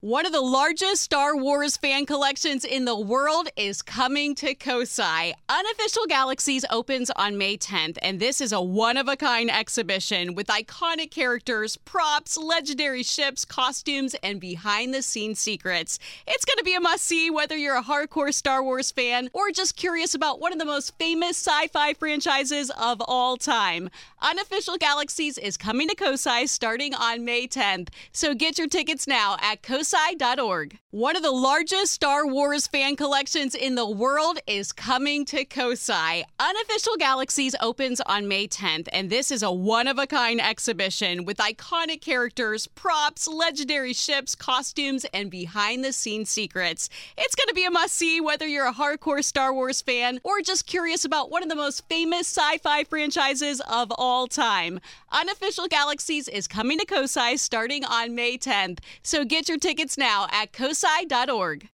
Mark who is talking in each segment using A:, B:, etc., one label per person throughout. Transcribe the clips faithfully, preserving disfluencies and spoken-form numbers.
A: One of the largest Star Wars fan collections in the world is coming to Kosai. Unofficial Galaxies opens on May tenth, and this is a one-of-a-kind exhibition with iconic characters, props, legendary ships, costumes, and behind-the-scenes secrets. It's going to be a must-see whether you're a hardcore Star Wars fan or just curious about one of the most famous sci-fi franchises of all time. Unofficial Galaxies is coming to Kosai starting on May tenth, so get your tickets now at kosai dot org. One of the largest Star Wars fan collections in the world is coming to Kosai. Unofficial Galaxies opens on May tenth, and this is a one-of-a-kind exhibition with iconic characters, props, legendary ships, costumes, and behind-the-scenes secrets. It's going to be a must-see whether you're a hardcore Star Wars fan or just curious about one of the most famous sci-fi franchises of all time. Unofficial Galaxies is coming to Kosai starting on May tenth, so get your tickets now at kosai dot org.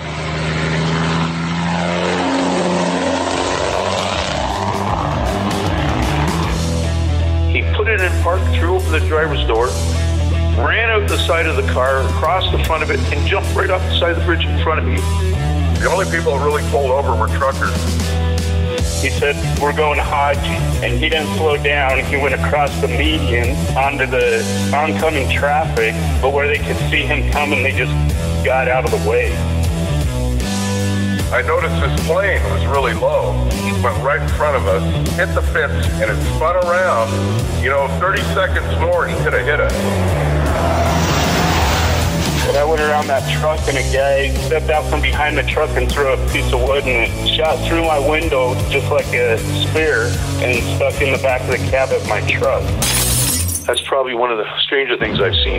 B: He put it in park, threw open the driver's door, ran out the side of the car, across the front of it, and jumped right off the side of the bridge in front of me.
C: The only people who really pulled over were truckers.
D: He said, "We're going Hodge," and he didn't slow down. He went across the median onto the oncoming traffic, but where they could see him coming, they just got out of the way.
C: I noticed this plane was really low. It went right in front of us, hit the fence, and it spun around. You know, thirty seconds more, he could have hit us.
D: But I went around that truck, and a guy stepped out from behind the truck and threw a piece of wood, and it shot through my window just like a spear and stuck in the back of the cab of my truck.
B: That's probably one of the stranger things I've seen.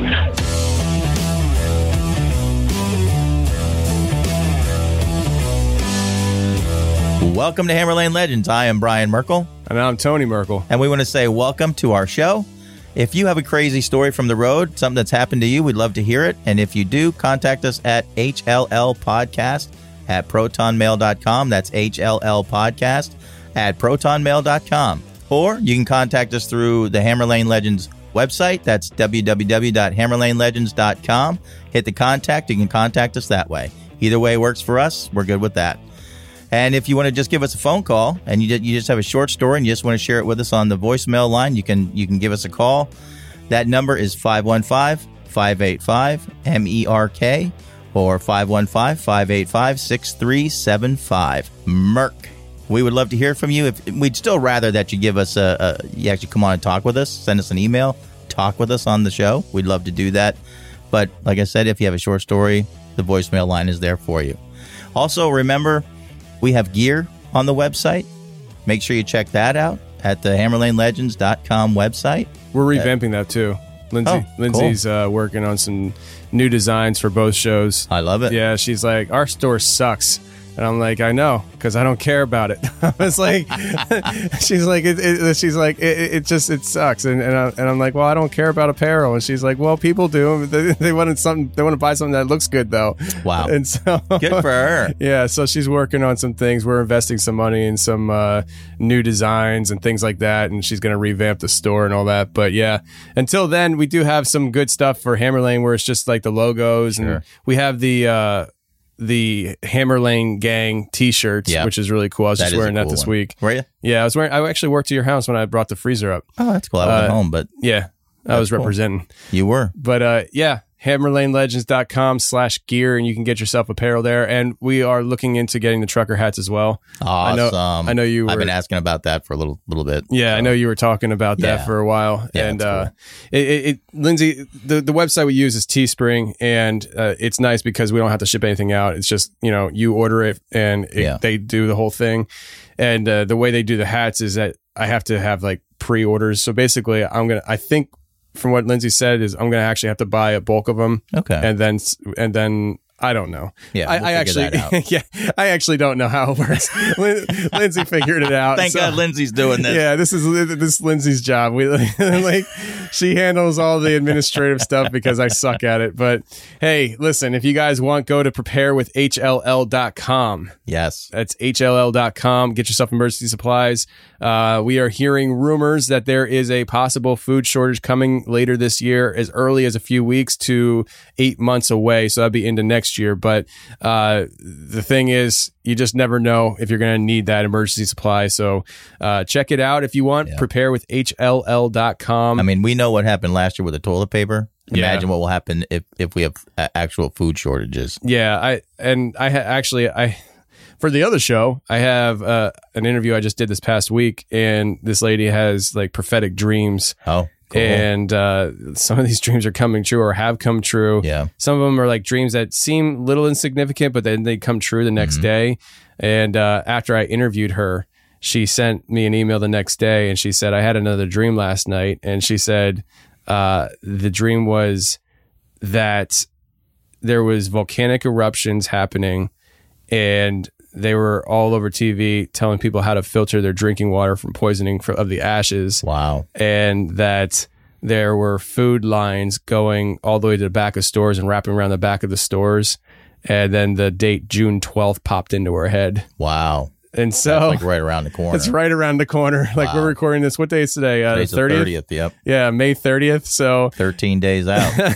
E: Welcome to Hammerlane Legends. I am Brian Merkel.
F: And I'm Tony Merkel.
E: And we want to say welcome to our show. If you have a crazy story from the road, something that's happened to you, we'd love to hear it. And if you do, contact us at H L L podcast at proton mail dot com. That's H L L podcast at proton mail dot com. Or you can contact us through the Hammerlane Legends website. That's w w w dot hammerlane legends dot com. Hit the contact. You can contact us that way. Either way works for us. We're good with that. And if you want to just give us a phone call and you you just have a short story and you just want to share it with us on the voicemail line, you can you can give us a call. That number is five one five, five eight five, M E R K or five one five, five eight five, six three seven five. Merc. We would love to hear from you. If we'd still rather that you give us a, a you actually come on and talk with us, send us an email, talk with us on the show. We'd love to do that. But like I said, if you have a short story, the voicemail line is there for you. Also, remember, we have gear on the website. Make sure you check that out at the hammerlane legends dot com website.
F: We're revamping uh, that too. Lindsay,
E: oh,
F: Lindsay's
E: cool.
F: uh, working on some new designs for both shows.
E: I love it.
F: Yeah, she's like, our store sucks. And I'm like, I know, because I don't care about it. I was like, she's like, it, it, she's like, it, it just, it sucks. And and, I, and I'm like, well, I don't care about apparel. And she's like, well, people do. They, they wanted something. They want to buy something that looks good, though.
E: Wow.
F: And so,
E: good for her.
F: Yeah. So she's working on some things. We're investing some money in some uh, new designs and things like that. And she's going to revamp the store and all that. But yeah, until then, we do have some good stuff for Hammerlane where it's just like the logos,
E: sure.
F: and we have the. Uh, the Hammerlane Gang t-shirts,
E: yep.
F: which is really cool. I was
E: that
F: just wearing
E: cool
F: that this
E: one.
F: week.
E: Were you?
F: Yeah, I was wearing. I actually worked to your house when I brought the freezer up.
E: Oh, that's cool. I wasn't
F: uh,
E: home, but
F: yeah, I was cool. representing.
E: You were.
F: But uh, yeah, hammerlane legends dot com slash gear, and you can get yourself apparel there. And we are looking into getting the trucker hats as well.
E: Awesome.
F: I know, I know you were,
E: I've been asking about that for a little little bit.
F: Yeah,
E: so.
F: I know you were talking about that
E: yeah.
F: for a while.
E: Yeah,
F: and
E: that's
F: uh,
E: cool.
F: it, it, it, Lindsay, the, the website we use is Teespring, and uh, it's nice because we don't have to ship anything out. It's just, you know, you order it and it,
E: yeah.
F: they do the whole thing. And uh, the way they do the hats is that I have to have like pre-orders. So basically, I'm gonna. I think from what Lindsay said is I'm gonna actually have to buy a bulk of them.
E: Okay.
F: And then and then I don't know.
E: Yeah,
F: I,
E: we'll
F: I
E: figure
F: actually,
E: that out.
F: yeah, I actually don't know how it works. Lin- Lindsay figured it out.
E: Thank
F: so-
E: God Lindsay's doing this.
F: Yeah, this is this is Lindsay's job. We like she handles all the administrative stuff because I suck at it. But hey, listen, if you guys want, go to prepare with H L L dot com.
E: Yes.
F: That's H L L dot com. Get yourself emergency supplies. Uh, we are hearing rumors that there is a possible food shortage coming later this year, as early as a few weeks to eight months away. So that'd be into next year. But uh, the thing is, you just never know if you're going to need that emergency supply. So uh, check it out if you want.
E: Yeah.
F: Prepare with H L L dot com.
E: I mean, we know what happened last year with the toilet paper.
F: Yeah.
E: Imagine what will happen if, if we have uh, actual food shortages.
F: Yeah, I and I ha- actually I for the other show I have uh, an interview I just did this past week, and this lady has like prophetic dreams.
E: Oh, cool.
F: And uh, some of these dreams are coming true or have come true.
E: Yeah.
F: Some of them are like dreams that seem little insignificant, but then they come true the next
E: Mm-hmm.
F: day. And uh, after I interviewed her, she sent me an email the next day, and she said, I had another dream last night. And she said uh, the dream was that there was volcanic eruptions happening, and they were all over T V telling people how to filter their drinking water from poisoning for, of the ashes.
E: Wow.
F: And that there were food lines going all the way to the back of stores and wrapping around the back of the stores. And then the date June twelfth popped into her head.
E: Wow.
F: And so
E: That's like right around the corner.
F: it's right around the corner. Like
E: Wow.
F: we're recording this. What day is today? Uh,
E: Today's the
F: thirtieth?
E: thirtieth. Yep.
F: Yeah, May thirtieth. So
E: thirteen days out.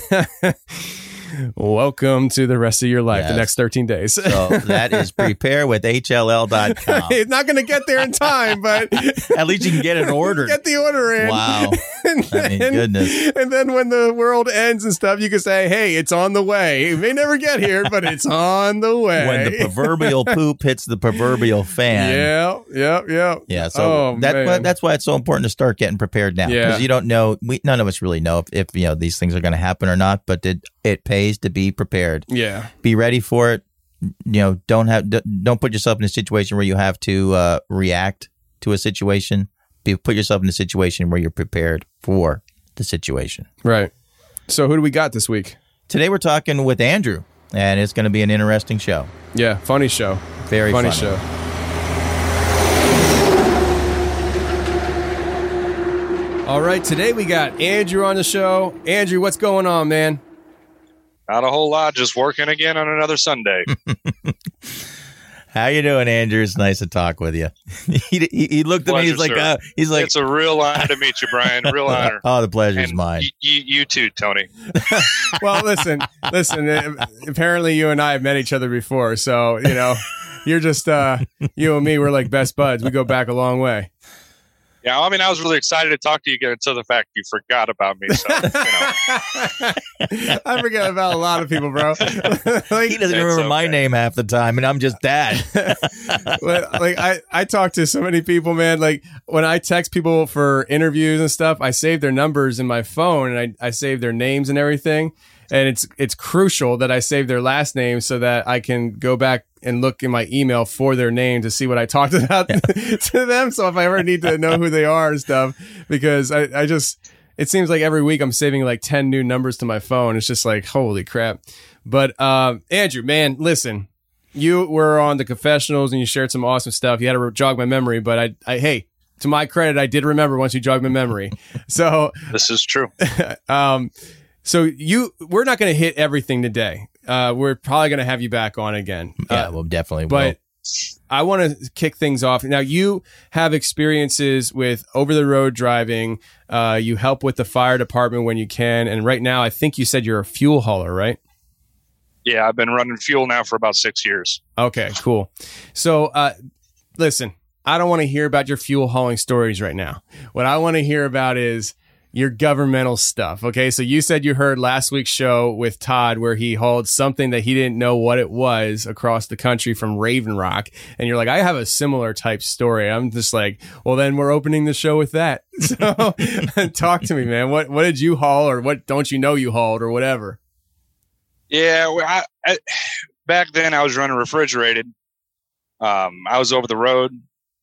F: welcome to the rest of your life,
E: Yes.
F: the next thirteen days.
E: So that is prepare with H L L dot com.
F: It's not going to get there in time, but
E: At least you can get it ordered.
F: get the order in.
E: Wow.
F: And
E: I mean,
F: then,
E: goodness.
F: and then when the world ends and stuff, you can say, hey, it's on the way. It may never get here, but it's on the way.
E: When the proverbial poop hits the proverbial fan.
F: Yeah, yeah, yeah.
E: Yeah, so
F: oh,
E: that,
F: man.
E: that's why it's so important to start getting prepared now.
F: Yeah.
E: Because you don't know, we, none of us really know if, if you know these things are going to happen or not, but it, it pays to be prepared.
F: Yeah.
E: Be ready for it. You know, don't have d- don't put yourself in a situation where you have to uh, react to a situation. Be, put yourself in a situation where you're prepared for the situation.
F: Right. So who do we got this week?
E: Today we're talking with Andrew, and it's going to be an interesting show.
F: Yeah, funny show.
E: Very
F: funny,
E: funny.
F: show. All right, today we got Andrew on the show. Andrew, what's going on, man?
G: Not a whole lot, just working again on another Sunday.
E: How you doing, Andrew? It's nice to talk with you. he, he, he looked at me. He's
G: Pleasure,
E: like,
G: sir.
E: uh, he's like,
G: It's a real honor to meet you, Brian. Real honor.
E: oh, the pleasure's
G: And
E: mine.
G: y- y- you too, Tony.
F: Well, listen, listen. uh, Apparently, you and I have met each other before, so you know, you're just uh, you and me. We're like best buds. We go back a long way.
G: Yeah, I mean, I was really excited to talk to you again until the fact you forgot about me. So, you know.
F: I forget about a lot of people, bro. like,
E: He doesn't
G: That's
E: remember my
G: okay.
E: name half the time, and I'm just dad.
F: like I, I talk to so many people, man. Like when I text people for interviews and stuff, I save their numbers in my phone and I, I save their names and everything. And it's it's crucial that I save their last name so that I can go back and look in my email for their name to see what I talked about to them. So if I ever need to know who they are and stuff, because I, I just, it seems like every week I'm saving like ten new numbers to my phone. It's just like, holy crap. But uh, Andrew, man, listen, you were on the confessionals and you shared some awesome stuff. You had to jog my memory, but I, I hey, to my credit, I did remember once you jogged my memory. So,
G: This is true.
F: um, so you, we're not going to hit everything today. Uh, we're probably going to have you back on again.
E: yeah,
F: Uh,
E: well, definitely.
F: but I want to kick things off. Now, you have experiences with over the road driving. Uh, you help with the fire department when you can. And right now, I think you said you're a fuel hauler, right?
G: Yeah, I've been running fuel now for about six years.
F: Okay, cool. So, uh, listen, I don't want to hear about your fuel hauling stories right now. What I want to hear about is your governmental stuff. Okay, so you said you heard last week's show with Todd where he hauled something that he didn't know what it was across the country from Raven Rock. And you're like, I have a similar type story. I'm just like, well, then we're opening the show with that. So talk to me, man. What, what did you haul, or what don't you know you hauled, or whatever?
G: Yeah, well, I, I, back then I was running refrigerated. Um, I was over the road.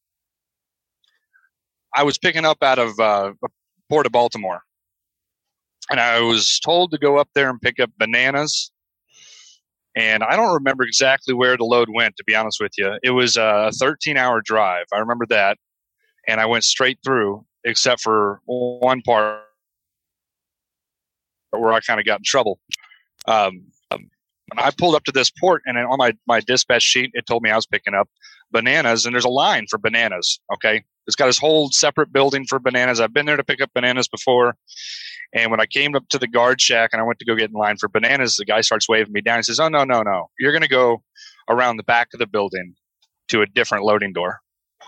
G: I was picking up out of uh, Port of Baltimore, and I was told to go up there and pick up bananas And I don't remember exactly where the load went, to be honest with you. It was a thirteen-hour drive. I remember that. And I went straight through, except for one part where I kind of got in trouble. Um, um, I pulled up to this port, and on my, my dispatch sheet, it told me I was picking up bananas, and there's a line for bananas, okay? It's got this whole separate building for bananas. I've been there to pick up bananas before. And when I came up to the guard shack and I went to go get in line for bananas, the guy starts waving me down. He says, oh, no, no, no. You're going to go around the back of the building to a different loading door,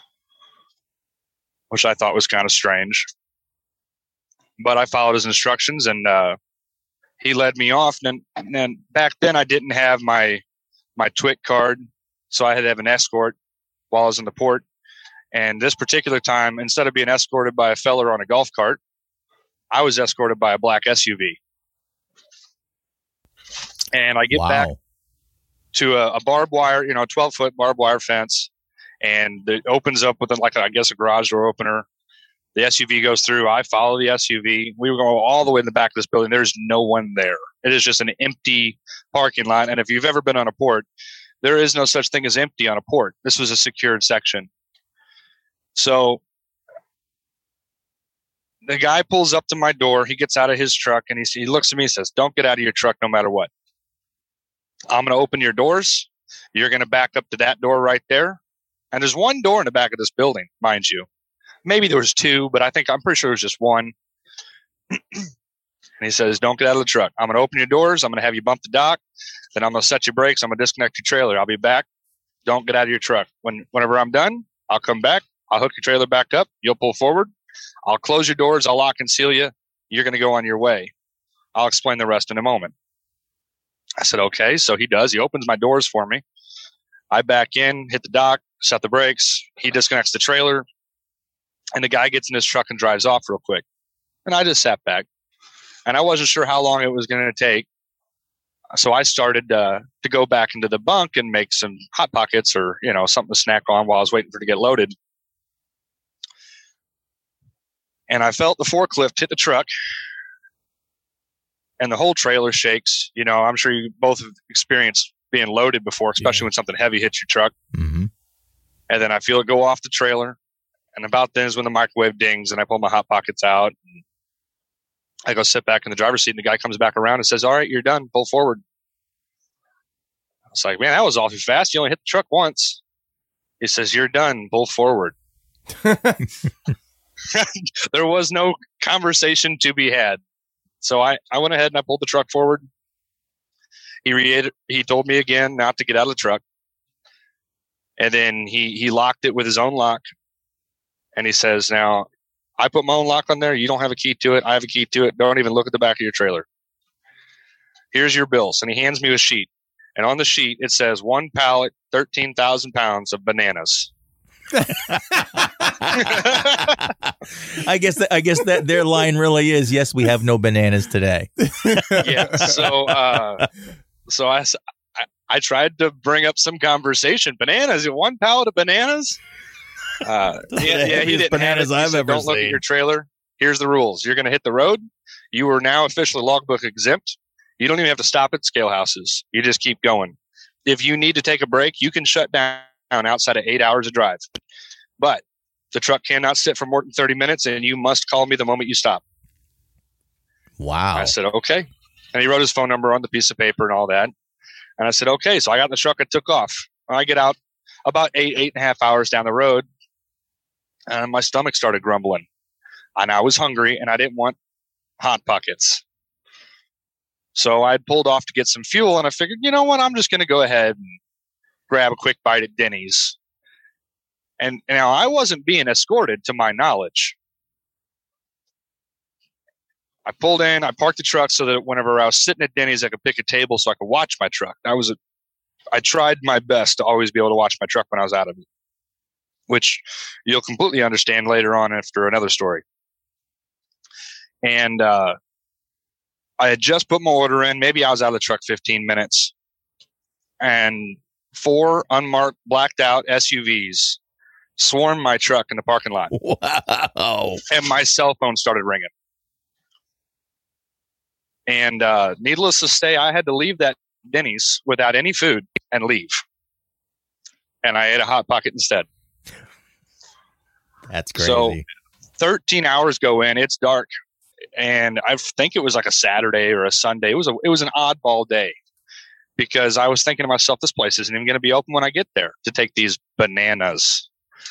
G: which I thought was kind of strange. But I followed his instructions, and uh, he led me off. And then, and then back then I didn't have my my T W I C card, so I had to have an escort while I was in the port. And this particular time, instead of being escorted by a feller on a golf cart, I was escorted by a black S U V. And I get
E: wow.
G: back to a, a barbed wire, you know, twelve foot barbed wire fence. And it opens up with, a, like, a, I guess, a garage door opener. The S U V goes through. I follow the S U V. We were going all the way in the back of this building. There's no one there. It is just an empty parking lot. And if you've ever been on a port, there is no such thing as empty on a port. This was a secured section. So the guy pulls up to my door. He gets out of his truck, and he, he looks at me and says, don't get out of your truck no matter what. I'm going to open your doors. You're going to back up to that door right there. And there's one door in the back of this building, mind you. Maybe there was two, but I think I'm pretty sure there's just one. And he says, don't get out of the truck. I'm going to open your doors. I'm going to have you bump the dock. Then I'm going to set your brakes. I'm going to disconnect your trailer. I'll be back. Don't get out of your truck. When, whenever I'm done, I'll come back. I'll hook your trailer back up. You'll pull forward. I'll close your doors. I'll lock and seal you. You're going to go on your way. I'll explain the rest in a moment. I said, okay. So he does. He opens my doors for me. I back in, hit the dock, set the brakes. He disconnects the trailer. And the guy gets in his truck and drives off real quick. And I just sat back. And I wasn't sure how long it was going to take. So I started uh, to go back into the bunk and make some Hot Pockets or, you know, something to snack on while I was waiting for it to get loaded. And I felt the forklift hit the truck. And the whole trailer shakes. You know, I'm sure you both have experienced being loaded before, especially yeah. when something heavy hits your truck. Mm-hmm. And then I feel it go off the trailer. And about then is when the microwave dings and I pull my Hot Pockets out. And I go sit back in the driver's seat, and the guy comes back around and says, all right, you're done. Pull forward. I was like, man, that was awfully fast. You only hit the truck once. He says, you're done. Pull forward. There was no conversation to be had. So I, I went ahead and I pulled the truck forward. He re- he told me again not to get out of the truck. And then he, he locked it with his own lock. And he says, now, I put my own lock on there. You don't have a key to it. I have a key to it. Don't even look at the back of your trailer. Here's your bills. And he hands me a sheet. And on the sheet, it says one pallet, thirteen thousand pounds of bananas.
E: I guess that, I guess that their line really is, yes, we have no bananas today.
G: Yeah. So, uh, so I, I, I tried to bring up some conversation. Bananas, one pallet of bananas. Uh, yeah, yeah, he didn't
E: bananas
G: have it. He
E: I've
G: said,
E: ever
G: don't look
E: seen.
G: at your trailer. Here's the rules. You're going to hit the road. You are now officially logbook exempt. You don't even have to stop at scale houses. You just keep going. If you need to take a break, you can shut down outside of eight hours of drive. But the truck cannot sit for more than thirty minutes, and you must call me the moment you stop.
E: Wow.
G: I said, okay. And he wrote his phone number on the piece of paper and all that. And I said, okay. So I got in the truck and took off. I get out about eight, eight and a half hours down the road, and my stomach started grumbling. And I was hungry, and I didn't want Hot Pockets. So I pulled off to get some fuel, and I figured, you know what? I'm just going to go ahead and grab a quick bite at Denny's. And now I wasn't being escorted, to my knowledge. I pulled in, I parked the truck so that whenever I was sitting at Denny's, I could pick a table so I could watch my truck. That was a, I tried my best to always be able to watch my truck when I was out of it, which you'll completely understand later on after another story. And uh, I had just put my order in. Maybe I was out of the truck fifteen minutes. And four unmarked, blacked out S U Vs swarmed my truck in the parking lot.
E: Wow.
G: And my cell phone started ringing. And uh, needless to say, I had to leave that Denny's without any food and leave. And I ate a Hot Pocket instead.
E: That's crazy.
G: So thirteen hours go in, it's dark. And I think it was like a Saturday or a Sunday. It was a, it was an oddball day because I was thinking to myself, this place isn't even going to be open when I get there to take these bananas.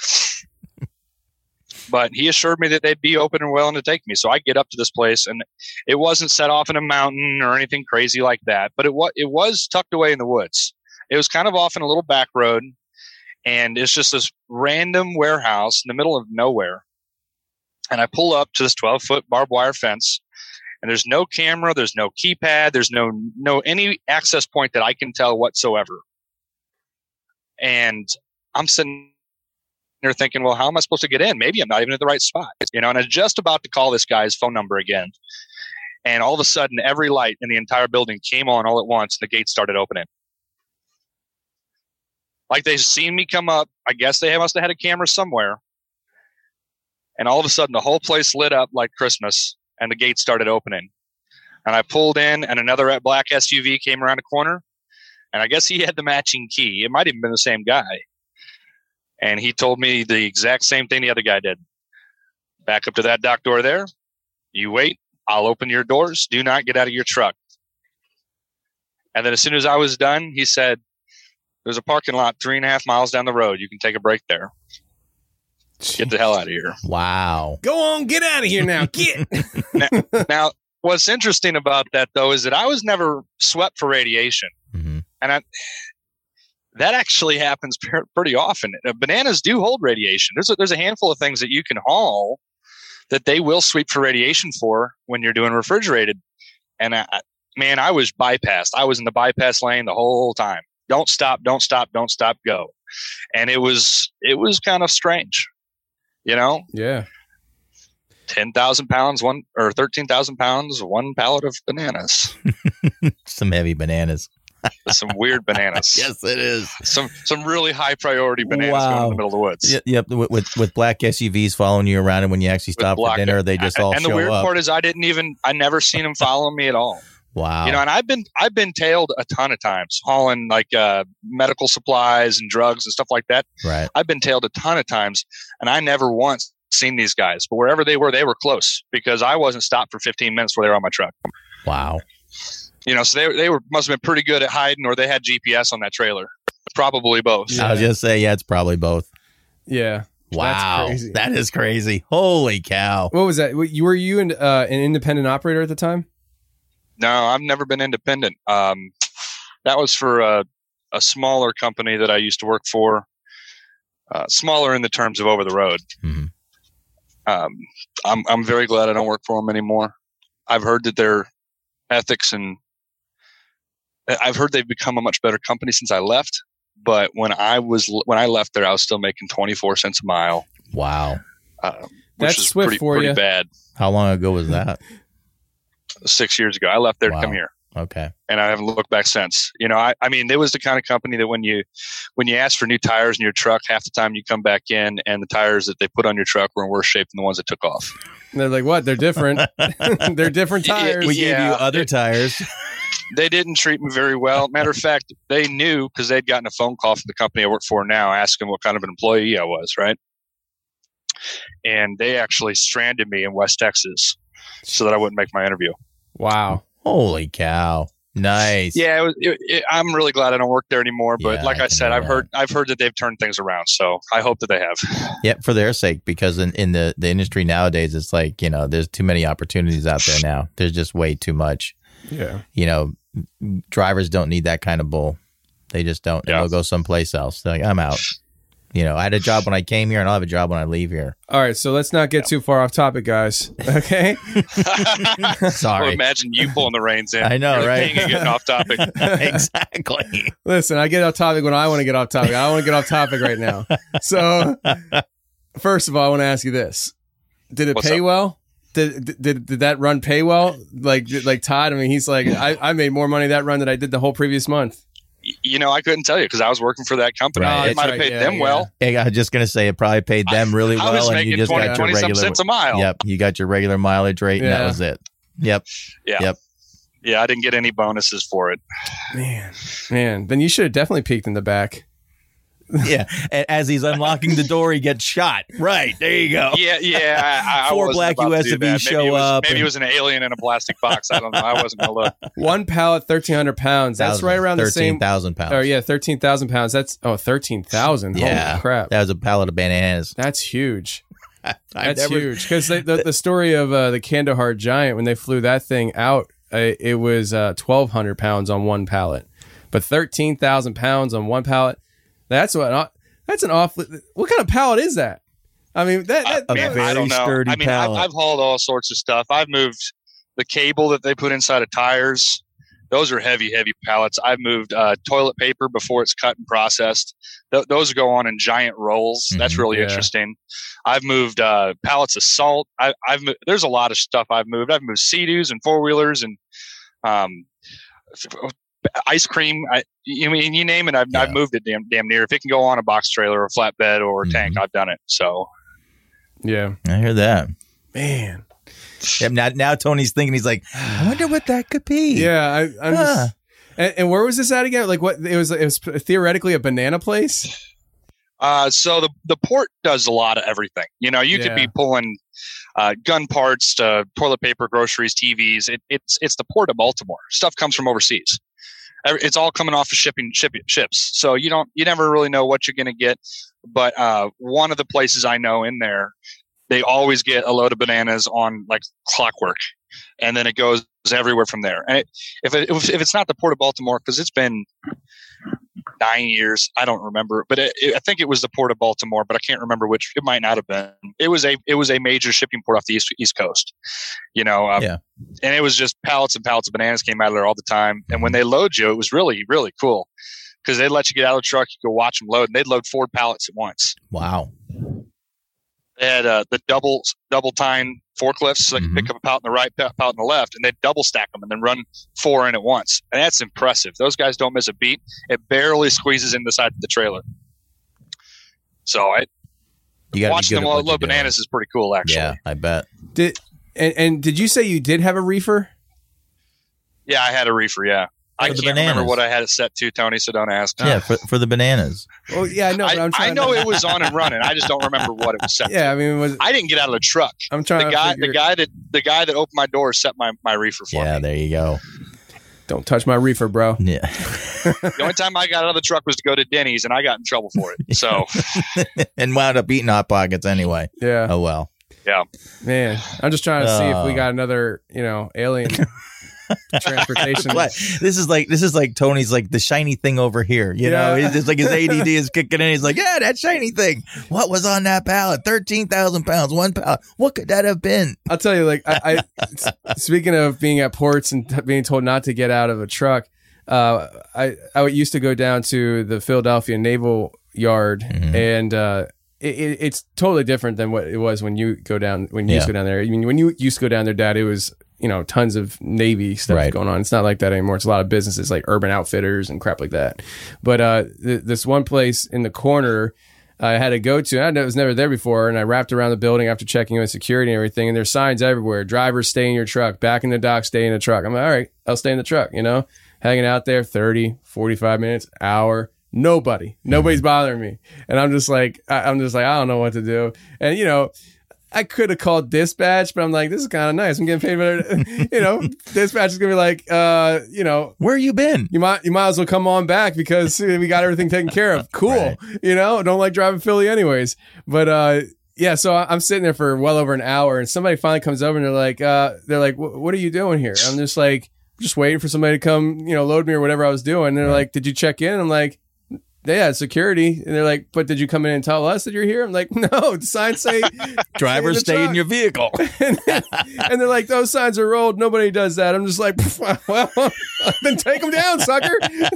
G: But he assured me that they'd be open and willing to take me. So I get up to this place, and it wasn't set off in a mountain or anything crazy like that. But it was, it was tucked away in the woods. It was kind of off in a little back road. And it's just this random warehouse in the middle of nowhere. And I pull up to this twelve foot barbed wire fence, and there's no camera. There's no keypad. There's no, no, any access point that I can tell whatsoever. And I'm sitting there thinking, well, how am I supposed to get in? Maybe I'm not even at the right spot, you know, and I'm just about to call this guy's phone number again. And all of a sudden, every light in the entire building came on all at once. And the gates started opening. Like they seen me come up. I guess they must have had a camera somewhere. And all of a sudden, the whole place lit up like Christmas, and the gates started opening. And I pulled in, and another black S U V came around the corner. And I guess he had the matching key. It might have been the same guy. And he told me the exact same thing the other guy did. Back up to that dock door there. You wait. I'll open your doors. Do not get out of your truck. And then as soon as I was done, he said, there's a parking lot three and a half miles down the road. You can take a break there. Get the hell out of here.
E: Wow.
F: Go on, get out of here now. Get.
G: now, now, what's interesting about that, though, is that I was never swept for radiation.
E: Mm-hmm.
G: And I, that actually happens pretty often. Bananas do hold radiation. There's a, there's a handful of things that you can haul that they will sweep for radiation for when you're doing refrigerated. And I, man, I was bypassed. I was in the bypass lane the whole time. Don't stop, don't stop, don't stop, go. And it was, it was kind of strange, you know?
F: Yeah.
G: ten thousand pounds, one or thirteen thousand pounds, one pallet of bananas.
E: Some heavy bananas.
G: Some weird bananas.
E: Yes, it is.
G: Some, some really high priority bananas
E: Wow.
G: going in the middle of the woods.
E: Y- Yep. With, with, with black S U Vs following you around, and when you actually stop for
G: Block
E: dinner,
G: it.
E: they just all
G: and
E: show
G: the weird
E: up.
G: part is I didn't even, I never seen them following me at all.
E: Wow.
G: You know, and I've been I've been tailed a ton of times, hauling like uh, medical supplies and drugs and stuff like that.
E: Right.
G: I've been tailed a ton of times, and I never once seen these guys. But wherever they were, they were close because I wasn't stopped for fifteen minutes before they were on my truck.
E: Wow.
G: You know, so they they were must have been pretty good at hiding, or they had G P S on that trailer. Probably both.
E: I was just say, yeah, it's probably both.
F: Yeah.
E: Wow.
F: That's crazy.
E: That is crazy. Holy cow.
F: What was that? You Were you an, uh, an independent operator at the time?
G: No, I've never been independent. Um, that was for a, a smaller company that I used to work for. Uh, smaller in the terms of over the road.
E: Mm-hmm.
G: Um, I'm I'm very glad I don't work for them anymore. I've heard that their ethics and I've heard they've become a much better company since I left. But when I was when I left there, I was still making twenty-four cents a mile.
E: Wow.
G: Uh, which
F: That's
G: is
F: swift
G: pretty,
F: for
G: pretty
F: you.
G: bad.
E: How long ago was that?
G: Six years ago, I left there
E: Wow.
G: to come here.
E: Okay.
G: And I haven't looked back since. You know, I, I mean, it was the kind of company that when you when you ask for new tires in your truck, half the time you come back in and the tires that they put on your truck were in worse shape than the ones that took off.
F: And they're like, what? They're different. They're different tires.
E: We gave
G: Yeah.
E: you other tires.
G: They didn't treat me very well. Matter of fact, they knew because they'd gotten a phone call from the company I work for now asking what kind of an employee I was, right? And they actually stranded me in West Texas so that I wouldn't make my interview.
F: Wow.
E: Holy cow. Nice.
G: Yeah, it was, it, it, I'm really glad I don't work there anymore. But
E: Yeah,
G: like
E: I
G: I,
E: can
G: said,
E: know
G: I've
E: that.
G: heard I've heard that they've turned things around. So I hope that they have.
E: Yep, for their sake, because in, in the, the industry nowadays, it's like, you know, there's too many opportunities out there now. There's just way too much.
F: Yeah.
E: You know, drivers don't need that kind of bull. They just don't.
G: Yeah.
E: They'll go someplace else. They're like, I'm out. You know, I had a job when I came here, and I'll have a job when I leave here.
F: All right. So let's not get too far off topic, guys. Okay.
E: Sorry.
G: Well, imagine you pulling the reins in.
E: I know,
G: You're the
E: right?
G: king of getting off topic.
E: Exactly.
F: Listen, I get off topic when I want to get off topic. I want to get off topic right now. So, first of all, I want to ask you this: did it
G: What's
F: pay
G: up?
F: well? Did, did did that run pay well? Like did- like Todd? I mean, he's like, I, I made more money that run than I did the whole previous month.
G: You know, I couldn't tell you because I was working for that company.
E: Right.
G: It might
F: That's
G: have
F: right.
G: paid
F: Yeah,
G: them
F: yeah.
G: well.
E: Hey, I was just going to say it probably paid them really
G: I
E: well,
G: was
E: and
G: making
E: you just
G: twenty,
E: got your
G: twenty some
E: regular.
G: cents a mile.
E: Yep, you got your regular mileage rate, and that
F: Yeah.
E: was it. Yep.
G: Yeah.
E: Yep.
G: Yeah, I didn't get any bonuses for it.
F: Man, man, then you should have definitely peeked in the back.
E: Yeah, and as he's unlocking the door, he gets shot. Right, there you go.
G: Yeah, yeah. I, I
E: Four
G: wasn't
E: black
G: about to
E: U S
G: do
E: V
G: that.
E: show
G: maybe it was,
E: up
G: Maybe
E: and-
G: it was an alien in a plastic box. I don't know. I wasn't gonna look.
F: One pallet, thirteen hundred pounds. That's right around the same.
E: thirteen thousand pounds.
F: Oh yeah, thirteen thousand pounds. That's oh thirteen thousand.
E: Yeah,
F: Holy crap.
E: that was a pallet of bananas.
F: That's huge.
E: I've
F: That's
E: never-
F: huge. Because the, the story of uh, the Kandahar Giant, when they flew that thing out, uh, it was uh, twelve hundred pounds on one pallet. But thirteen thousand pounds on one pallet, that's what. That's an awfully. What kind of pallet is that? I mean, that. that,
E: A
F: that
E: very
G: I don't know.
E: sturdy
G: I mean, I've,
E: pallet.
G: I've hauled all sorts of stuff. I've moved the cable that they put inside of tires. Those are heavy, heavy pallets. I've moved uh, toilet paper before it's cut and processed. Th- those go on in giant rolls. That's
E: Mhm,
G: really
F: yeah.
G: interesting. I've moved uh, pallets of salt. I, I've mo- there's a lot of stuff I've moved. I've moved Sea-Doos and four wheelers and um, f- ice cream. I, you mean you name it? I've,
E: Yeah.
G: I've moved it damn damn near. If it can go on a box trailer or a flatbed or a
E: Mhm.
G: tank, I've done it. So
F: yeah,
E: I hear that.
F: man.
E: Yep, now, now Tony's thinking, he's like, I wonder what that could be.
F: Yeah, I, I'm
E: Huh.
F: just. And, and where was this at again? Like what? It was. It was theoretically a banana place.
G: Uh, so the the port does a lot of everything. You know, you
F: Yeah.
G: could be pulling uh, gun parts to toilet paper, groceries, T Vs. It, it's it's the port of Baltimore. Stuff comes from overseas. Every- It's all coming off of shipping shipping ships. So you don't you never really know what you're going to get. But uh, one of the places I know in there, they always get a load of bananas on like clockwork, and then it goes everywhere from there. And it, if it, if if it's not the port of Baltimore, because it's been nine years. I don't remember, but it, it, I think it was the port of Baltimore, but I can't remember which. It might not have been. It was a it was a major shipping port off the east East Coast, you know. Um,
E: Yeah.
G: And it was just pallets and pallets of bananas came out of there all the time. And when they load you, it was really really cool because they'd let you get out of the truck, you go watch them load, and they'd load four pallets at once.
E: Wow.
G: They had uh, the double double tine forklifts, so they could
E: Mhm.
G: pick up a pallet on the right, pa- pallet on the left, and they'd double stack them and then run four in at once. And that's impressive. Those guys don't miss a beat. It barely squeezes in the side of the trailer. So I,
E: You gotta be
G: watching
E: good
G: them
E: at what
G: load
E: you're
G: bananas is pretty cool, actually.
E: doing. Yeah, I bet.
F: Did and, and did you say you did have a reefer?
G: Yeah, I had a reefer. Yeah, I
E: For
G: can't
E: the
G: remember
E: bananas.
G: what I had it set to, Tony. So don't ask.
E: Yeah, for, for the bananas.
F: Oh yeah, I know. But
G: I,
F: I'm trying
G: I know
F: to,
G: it was on and running. I just don't remember what it was set.
F: Yeah, I mean, was,
G: to. I didn't get out of the truck.
F: I'm trying
G: The
F: to
G: guy,
F: figure,
G: the guy that the guy that opened my door set my, my reefer for
E: Yeah,
G: me.
E: there you go.
F: Don't touch my reefer, bro.
E: Yeah.
G: The only time I got out of the truck was to go to Denny's, and I got in trouble for it. So
E: And wound up eating Hot Pockets anyway.
F: Yeah,
E: Oh, well.
F: man. I'm just trying to see if we
E: Oh.
F: got another, you know, alien transportation.
E: What? This is like this is like Tony's like the shiny thing over here. You know,
F: Yeah.
E: he's just like his A D D is kicking in. He's like, yeah, that shiny thing. What was on that pallet? Thirteen thousand pounds, one pallet. What could that have been?
F: I'll tell you, like, I, I speaking of being at ports and t- being told not to get out of a truck, uh, I I used to go down to the Philadelphia Naval Yard,
E: Mhm.
F: and uh, it, it, it's totally different than what it was when you go down when you used to
E: Yeah.
F: go down there. I mean, when you used to go down there, Dad, it was, you know, tons of Navy stuff
E: Right.
F: going on. It's not like that anymore. It's a lot of businesses like Urban Outfitters and crap like that. But uh, th- this one place in the corner I had to go to, and I was never there before, and I wrapped around the building after checking in with security and everything, and there's signs everywhere. Drivers, stay in your truck. Back in the dock, stay in the truck. I'm like, all right, I'll stay in the truck, you know? Hanging out there thirty, forty-five minutes, hour. Nobody. Nobody's bothering me. And I'm just like, I, I'm just like, I don't know what to do. And, you know, I could have called dispatch, but I'm like, this is kind of nice. I'm getting paid better. You know, dispatch is going to be like, uh, you know,
E: Where you been?
F: you might you might as well come on back because we got everything taken care of. Cool.
E: Right.
F: You know, don't like driving Philly anyways. But uh yeah, so I- I'm sitting there for well over an hour, and somebody finally comes over and they're like, uh, they're like, what are you doing here? I'm just like, just waiting for somebody to come, you know, load me or whatever I was doing. And they're like, did you check in? And I'm like, yeah, security. And they're like, but did you come in and tell us that you're here? I'm like, no, the signs say
E: Drivers,
F: stay in the
E: stay in
F: truck.
E: your vehicle.
F: and, then- and they're like, those signs are rolled. Nobody does that. I'm just like, well, then take them down, sucker.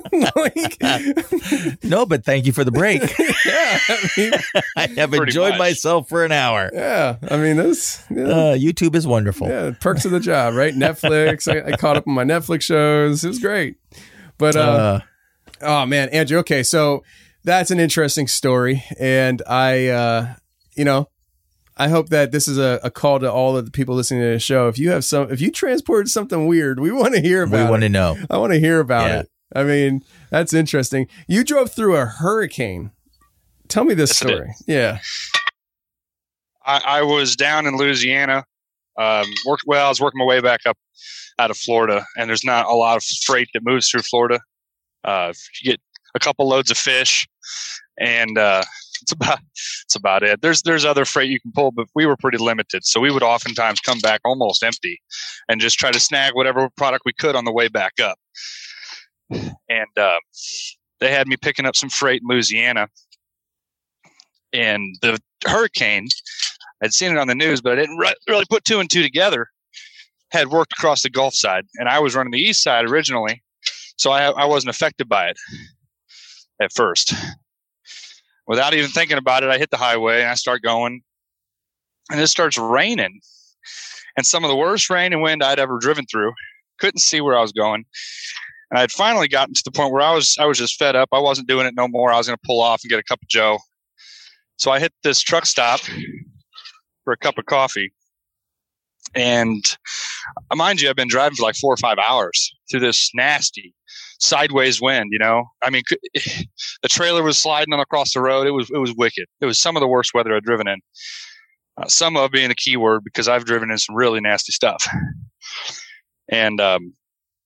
F: Like,
E: No, but thank you for the break.
F: yeah, I mean,
E: I have
G: Pretty
E: enjoyed
G: much.
E: myself for an hour.
F: yeah, I mean, this, yeah,
E: Uh, YouTube is wonderful.
F: yeah, perks of the job, right? Netflix. I, I caught up on my Netflix shows. It was great. But, uh,
E: Uh,
F: oh man, Andrew. Okay. So that's an interesting story. And I, uh, you know, I hope that this is a, a call to all of the people listening to the show. If you have some, if you transported something weird, we want to hear about it.
E: We want to know.
F: I want to hear about
E: Yeah.
F: it. I mean, that's interesting. You drove through a hurricane. Tell me this
G: Yes, I did.
F: story. Yeah.
G: I, I was down in Louisiana. Um, worked well. I was working my way back up out of Florida, and there's not a lot of freight that moves through Florida. Uh, you get a couple loads of fish, and uh, it's about it's about it. There's there's other freight you can pull, but we were pretty limited, so we would oftentimes come back almost empty, and just try to snag whatever product we could on the way back up. And uh, they had me picking up some freight in Louisiana, and the hurricane, I'd seen it on the news, but I didn't re- really put two and two together, had worked across the Gulf side, and I was running the east side originally, so I, I wasn't affected by it at first. Without even thinking about it, I hit the highway and I start going, and it starts raining, and some of the worst rain and wind I'd ever driven through. Couldn't see where I was going. And I'd finally gotten to the point where I was I was just fed up. I wasn't doing it no more. I was going to pull off and get a cup of Joe. So I hit this truck stop for a cup of coffee. And mind you, I've been driving for like four or five hours through this nasty sideways wind, you know. I mean, the trailer was sliding on across the road. It was it was wicked. It was some of the worst weather I've driven in. Uh, some of being a key word, because I've driven in some really nasty stuff. And um,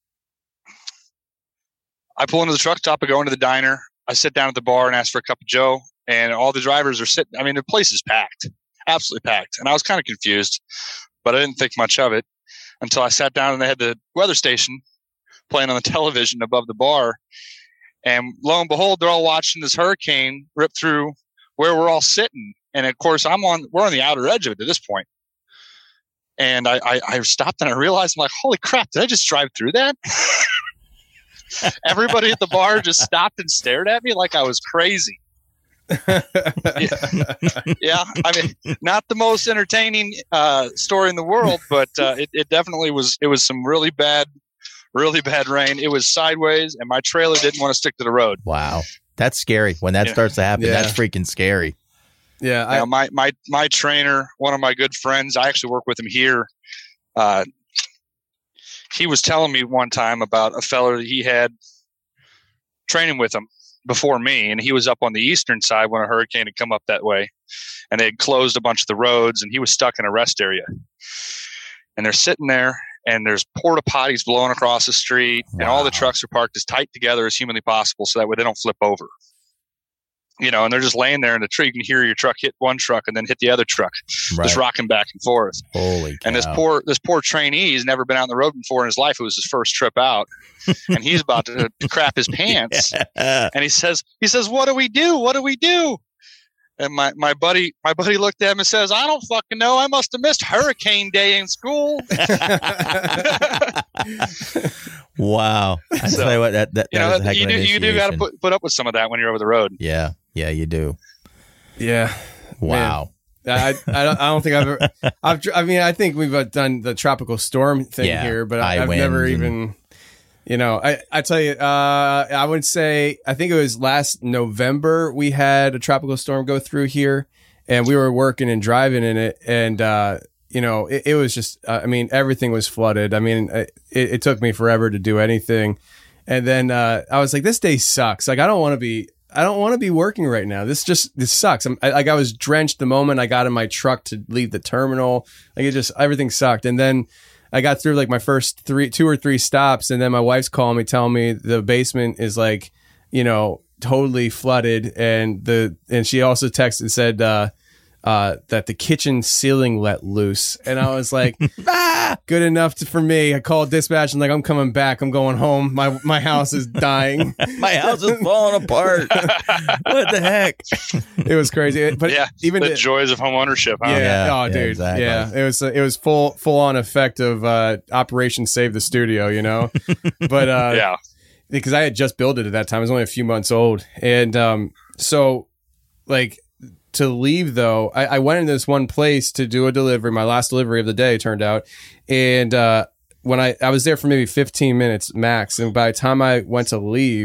G: I pull into the truck stop, I go into the diner, I sit down at the bar and ask for a cup of Joe, and all the drivers are sitting. I mean, the place is packed, absolutely packed. And I was kind of confused, but I didn't think much of it until I sat down and they had the weather station playing on the television above the bar. And lo and behold, they're all watching this hurricane rip through where we're all sitting. And of course, I'm on, we're on the outer edge of it at this point. And I, I, I stopped and I realized, I'm like, holy crap, did I just drive through that? Everybody at the bar just stopped and stared at me like I was crazy. yeah. yeah, I mean, not the most entertaining uh, story in the world, but uh, it, it definitely was. It was some really bad, really bad rain. It was sideways, and my trailer didn't want to stick to the road.
E: Wow, that's scary. When that
G: Yeah.
E: starts to happen,
F: Yeah.
E: that's freaking scary.
F: Yeah. I,
G: Now, my my my trainer, one of my good friends, I actually work with him here. Uh, he was telling me one time about a fella that he had training with him before me, and he was up on the eastern side when a hurricane had come up that way, and they had closed a bunch of the roads, and he was stuck in a rest area. And they're sitting there, and there's porta potties blowing across the street, and all the
E: Wow.
G: trucks are parked as tight together as humanly possible, so that way they don't flip over. You know, and they're just laying there in the tree. You can hear your truck hit one truck and then hit the other truck,
E: Right.
G: just rocking back and forth.
E: Holy cow.
G: And this poor this poor trainee has never been out on the road before in his life. It was his first trip out, and he's about to, to crap his pants.
E: Yeah.
G: And he says, he says, "What do we do? What do we do?" And my, my buddy my buddy looked at him and says, "I don't fucking know. I must have missed Hurricane Day in school."
E: Wow. I
G: So,
E: tell you what, that, that,
G: You
E: that
G: know,
E: is a heck
G: you
E: of
G: do
E: an
G: you do got to
E: initiation.
G: put put up with some of that when you're over the road.
E: Yeah. Yeah, you do.
F: yeah.
E: Wow.
F: I, I don't I don't think I've ever I've dr- I mean I think we've uh, done the tropical storm thing
E: Yeah,
F: here, but
E: high
F: I, I've never
E: winds and-
F: even you know I I tell you uh I would say I think it was last November we had a tropical storm go through here, and we were working and driving in it, and uh you know it, it was just uh, I mean everything was flooded. I mean it, it took me forever to do anything, and then uh I was like, this day sucks. Like I don't want to be I don't want to be working right now. This just, this sucks. I'm I, like, I was drenched the moment I got in my truck to leave the terminal. Like it just, everything sucked. And then I got through like my first three, two or three stops. And then my wife's calling me, telling me the basement is like, you know, totally flooded. And the, and she also texted and said, uh, uh, that the kitchen ceiling let loose. And I was like, ah, good enough to, for me. I called dispatch and like, I'm coming back. I'm going home. My, my house is dying.
E: My house is falling apart. What the heck?
F: It was crazy. But
G: Yeah,
F: even
G: the
F: to-
G: joys of home ownership. Huh?
F: yeah,
E: Yeah,
F: oh,
E: yeah,
F: dude,
E: exactly.
F: yeah, it was it was full full on effect of uh, Operation Save the Studio, you know, but uh,
G: yeah.
F: because I had just built it at that time, it was only a few months old, and um, so like to leave though, I, I went into this one place to do a delivery, my last delivery of the day turned out, and uh, when I I was there for maybe fifteen minutes max, and by the time I went to leave,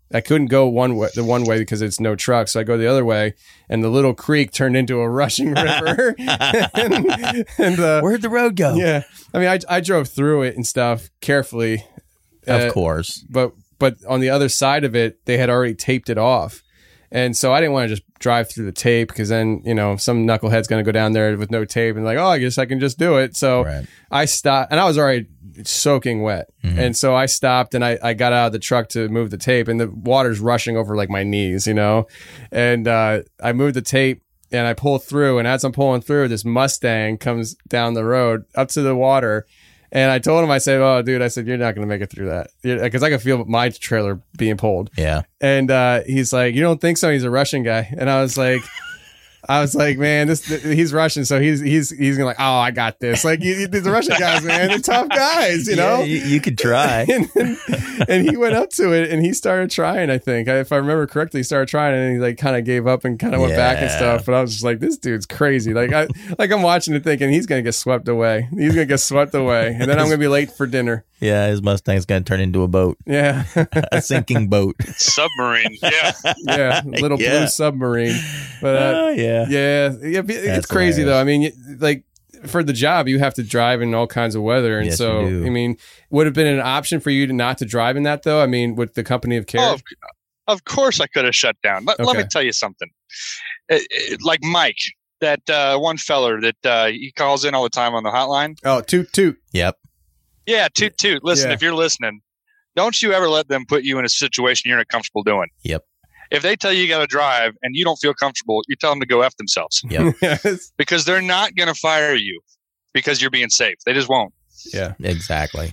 F: I couldn't go one way, the one way because it's no truck. So I go the other way, and the little creek turned into a rushing river. and, and uh,
E: Where'd the road go?
F: Yeah. I mean, I, I drove through it and stuff carefully.
E: Of
F: uh,
E: course.
F: But, but on the other side of it, they had already taped it off. And so I didn't want to just drive through the tape because then, you know, some knucklehead's going to go down there with no tape and like, oh, I guess I can just do it. So
E: Right.
F: I stopped, and I was already soaking wet.
E: Mm-hmm.
F: And so I stopped and I, I got out of the truck to move the tape, and the water's rushing over like my knees, you know? And uh, I moved the tape and I pull through. And as I'm pulling through, this Mustang comes down the road up to the water. And I told him, I said, oh, dude, I said, you're not going to make it through that. Because I could feel my trailer being pulled.
E: Yeah.
F: And uh, he's like, you don't think so? He's a Russian guy. And I was like, I was like, man, this he's Russian, so he's he's he's gonna like, oh, I got this. Like, you, the Russian guys, man, they're tough guys, you know.
E: Yeah, you, you could try.
F: and, and, and he went up to it and he started trying. I think, if I remember correctly, he started trying, and he like kind of gave up and kind of went back and
E: Yeah.
F: stuff. But I was just like, this dude's crazy. Like, I like I'm watching it thinking he's gonna get swept away. He's gonna get swept away, and then I'm gonna be late for dinner.
E: Yeah, his Mustang's going to turn into a boat,
F: Yeah,
E: a sinking boat.
G: Submarine. Yeah.
F: yeah, little
E: Yeah.
F: blue submarine. But uh,
E: Oh, yeah.
F: Yeah, yeah, it's
E: That's
F: crazy
E: hilarious.
F: though. I mean, y- like for the job, you have to drive in all kinds of weather, and
E: Yes,
F: so
E: you do.
F: I mean, would have been an option for you to not to drive in that though. I mean, with the company of
G: Oh,
F: care.
G: of, of course I could have shut down. Let, let me
F: Okay.
G: tell you something. It- it- like Mike, that uh, one feller that uh, he calls in all the time on the hotline.
F: Oh, toot toot.
E: Yep.
G: Yeah, toot toot. Listen,
F: Yeah.
G: if you're listening, don't you ever let them put you in a situation you're not comfortable doing.
E: Yep.
G: If they tell you you got to drive and you don't feel comfortable, you tell them to go F themselves
E: Yep.
F: Yes.
G: because they're not going to fire you because you're being safe. They just won't.
F: Yeah.
E: Exactly.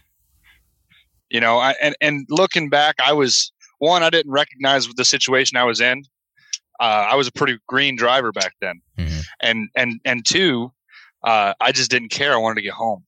G: You know, I, and, and looking back, I was, one, I didn't recognize the situation I was in. Uh, I was a pretty green driver back then.
E: Mhm.
G: And, and, and two, uh, I just didn't care. I wanted to get home.